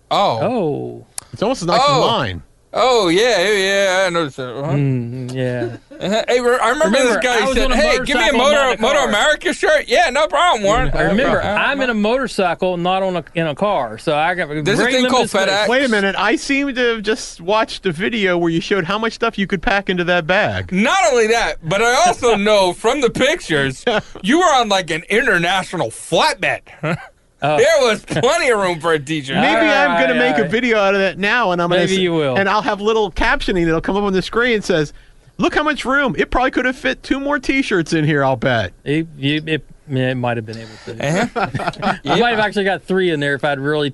[SPEAKER 1] Oh.
[SPEAKER 2] It's almost as nice as mine.
[SPEAKER 1] Oh, yeah, I noticed that. Uh-huh.
[SPEAKER 4] Yeah.
[SPEAKER 1] Hey, I remember this
[SPEAKER 4] I
[SPEAKER 1] guy
[SPEAKER 4] was
[SPEAKER 1] said,
[SPEAKER 4] on a
[SPEAKER 1] hey, give me a
[SPEAKER 4] motorcycle, not a
[SPEAKER 1] Moto
[SPEAKER 4] car."
[SPEAKER 1] America shirt. Yeah, no problem, Warren.
[SPEAKER 4] I remember, I'm in a motorcycle, not in a car, so I got
[SPEAKER 1] There's a
[SPEAKER 4] very
[SPEAKER 1] thing called
[SPEAKER 4] limited
[SPEAKER 1] FedEx.
[SPEAKER 4] space.
[SPEAKER 2] Wait a minute. I seem to have just watched a video where you showed how much stuff you could pack into that bag.
[SPEAKER 1] Not only that, but I also know from the pictures, you were on like an international flatbed. There was plenty of room for a t-shirt.
[SPEAKER 2] Maybe I'm going to
[SPEAKER 4] all
[SPEAKER 2] make a
[SPEAKER 4] right.
[SPEAKER 2] video out of that now, and I'm going to.
[SPEAKER 4] Maybe you will.
[SPEAKER 2] And I'll have little captioning that'll come up on the screen that says, "Look how much room! It probably could have fit 2 more T-shirts in here. I'll bet."
[SPEAKER 4] It might have been able to.
[SPEAKER 1] Uh-huh.
[SPEAKER 4] I might have actually got 3 in there if I'd really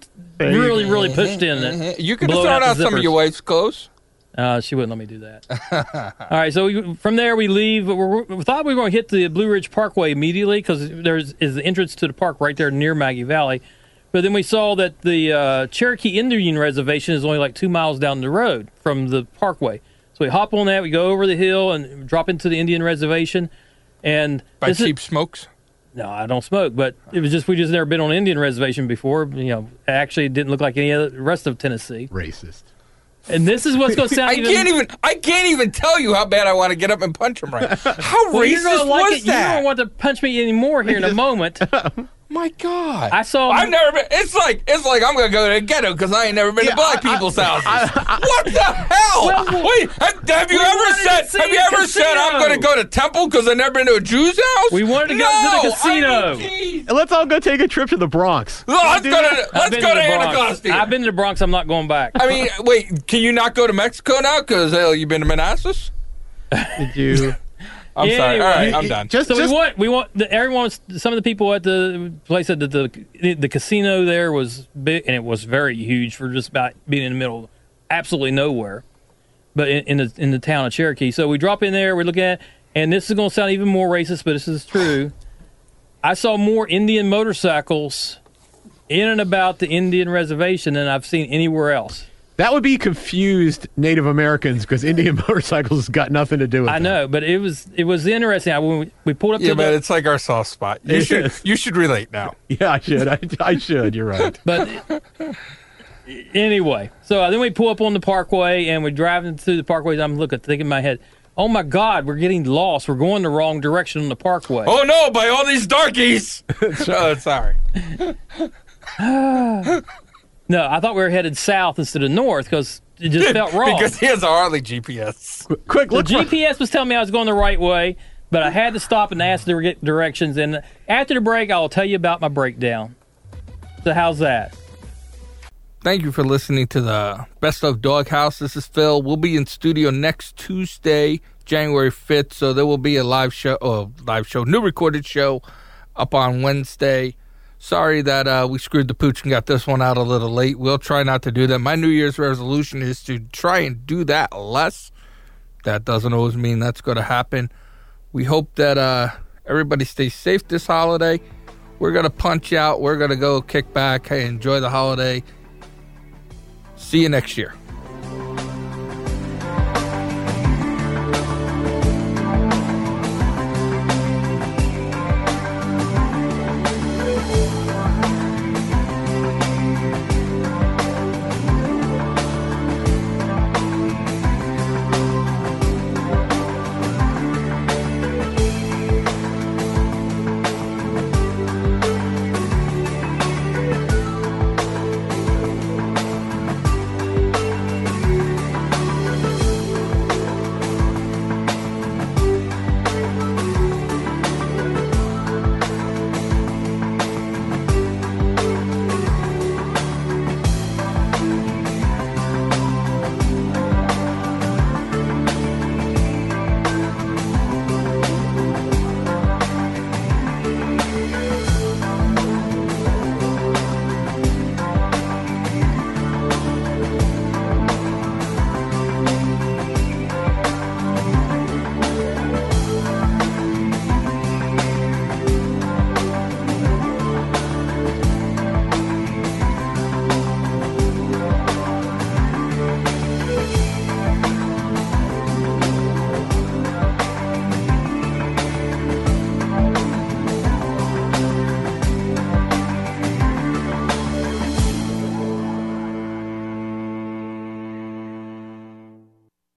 [SPEAKER 4] pushed in it.
[SPEAKER 1] You could have
[SPEAKER 4] Blown
[SPEAKER 1] thrown
[SPEAKER 4] out
[SPEAKER 1] out
[SPEAKER 4] the
[SPEAKER 1] some of
[SPEAKER 4] zippers.
[SPEAKER 1] your wife's clothes.
[SPEAKER 4] She wouldn't let me do that. All right, so from there we leave. We thought we were going to hit the Blue Ridge Parkway immediately because there's the entrance to the park right there near Maggie Valley. But then we saw that the Cherokee Indian Reservation is only like 2 miles down the road from the parkway. So we hop on that, we go over the hill and drop into the Indian Reservation. And
[SPEAKER 1] By cheap smokes.
[SPEAKER 4] no, I don't smoke, but it was just we just never been on an Indian reservation before. You know, it actually didn't look like any of the rest of Tennessee.
[SPEAKER 2] Racist.
[SPEAKER 4] And this is what's going to sound
[SPEAKER 1] I can't even tell you how bad I want to get up and punch him right now. How
[SPEAKER 4] Well, you're
[SPEAKER 1] racist
[SPEAKER 4] gonna like
[SPEAKER 1] was
[SPEAKER 4] it. You
[SPEAKER 1] that?
[SPEAKER 4] don't want to punch me anymore here in a moment.
[SPEAKER 1] My God.
[SPEAKER 4] I saw.
[SPEAKER 1] I've never been. It's like I'm gonna go to the ghetto because I ain't never been to black people's houses. What the hell?
[SPEAKER 4] Well,
[SPEAKER 1] Wait, have you
[SPEAKER 4] we
[SPEAKER 1] ever
[SPEAKER 4] wanted
[SPEAKER 1] said?
[SPEAKER 4] to see
[SPEAKER 1] Have you
[SPEAKER 4] a
[SPEAKER 1] ever said I'm
[SPEAKER 4] casino.
[SPEAKER 1] gonna go to Temple because I've never been to a Jew's house?
[SPEAKER 4] We wanted to go to the casino.
[SPEAKER 2] And let's all go take a trip to the Bronx.
[SPEAKER 1] Let's go
[SPEAKER 4] I've been
[SPEAKER 1] to
[SPEAKER 4] the Bronx.
[SPEAKER 1] Anacostia.
[SPEAKER 4] I've been to the Bronx. I'm not going back.
[SPEAKER 1] I mean, wait, can you not go to Mexico now because you been to Manassas?
[SPEAKER 2] Did you?
[SPEAKER 1] I'm
[SPEAKER 4] Yeah,
[SPEAKER 1] sorry.
[SPEAKER 4] anyway.
[SPEAKER 1] All right, I'm done.
[SPEAKER 4] So we want everyone. Some of the people at the place said that the casino there was big, and it was very huge for just about being in the middle of absolutely nowhere, but in the town of Cherokee. So we drop in there. We look at, and this is going to sound even more racist, but this is true. I saw more Indian motorcycles in and about the Indian reservation than I've seen anywhere else.
[SPEAKER 2] That would be confused Native Americans because Indian motorcycles got nothing to do with it.
[SPEAKER 4] I know, but it was interesting. When we pulled up
[SPEAKER 1] Yeah,
[SPEAKER 4] to
[SPEAKER 1] but
[SPEAKER 4] the,
[SPEAKER 1] it's like our soft spot. You should relate now.
[SPEAKER 2] Yeah, I should. I should. You're right.
[SPEAKER 4] But anyway, so then we pull up on the parkway and we're driving through the parkway. I'm thinking in my head, oh my God, we're getting lost. We're going the wrong direction on the parkway.
[SPEAKER 1] Oh no, by all these darkies. Oh, sorry.
[SPEAKER 4] No, I thought we were headed south instead of north because it just felt wrong.
[SPEAKER 1] Because he has a Harley GPS.
[SPEAKER 2] Quick,
[SPEAKER 4] The
[SPEAKER 2] look.
[SPEAKER 4] GPS was telling me I was going the right way, but I had to stop and ask to get directions. And after the break, I'll tell you about my breakdown. So how's that?
[SPEAKER 1] Thank you for listening to the Best of Doghouse. This is Phil. We'll be in studio next Tuesday, January 5th. So there will be a new recorded show up on Wednesday. Sorry that we screwed the pooch and got this one out a little late. We'll try not to do that. My New Year's resolution is to try and do that less. That doesn't always mean that's going to happen. We hope that everybody stays safe this holiday. We're going to punch out. We're going to go kick back. Hey, enjoy the holiday. See you next year.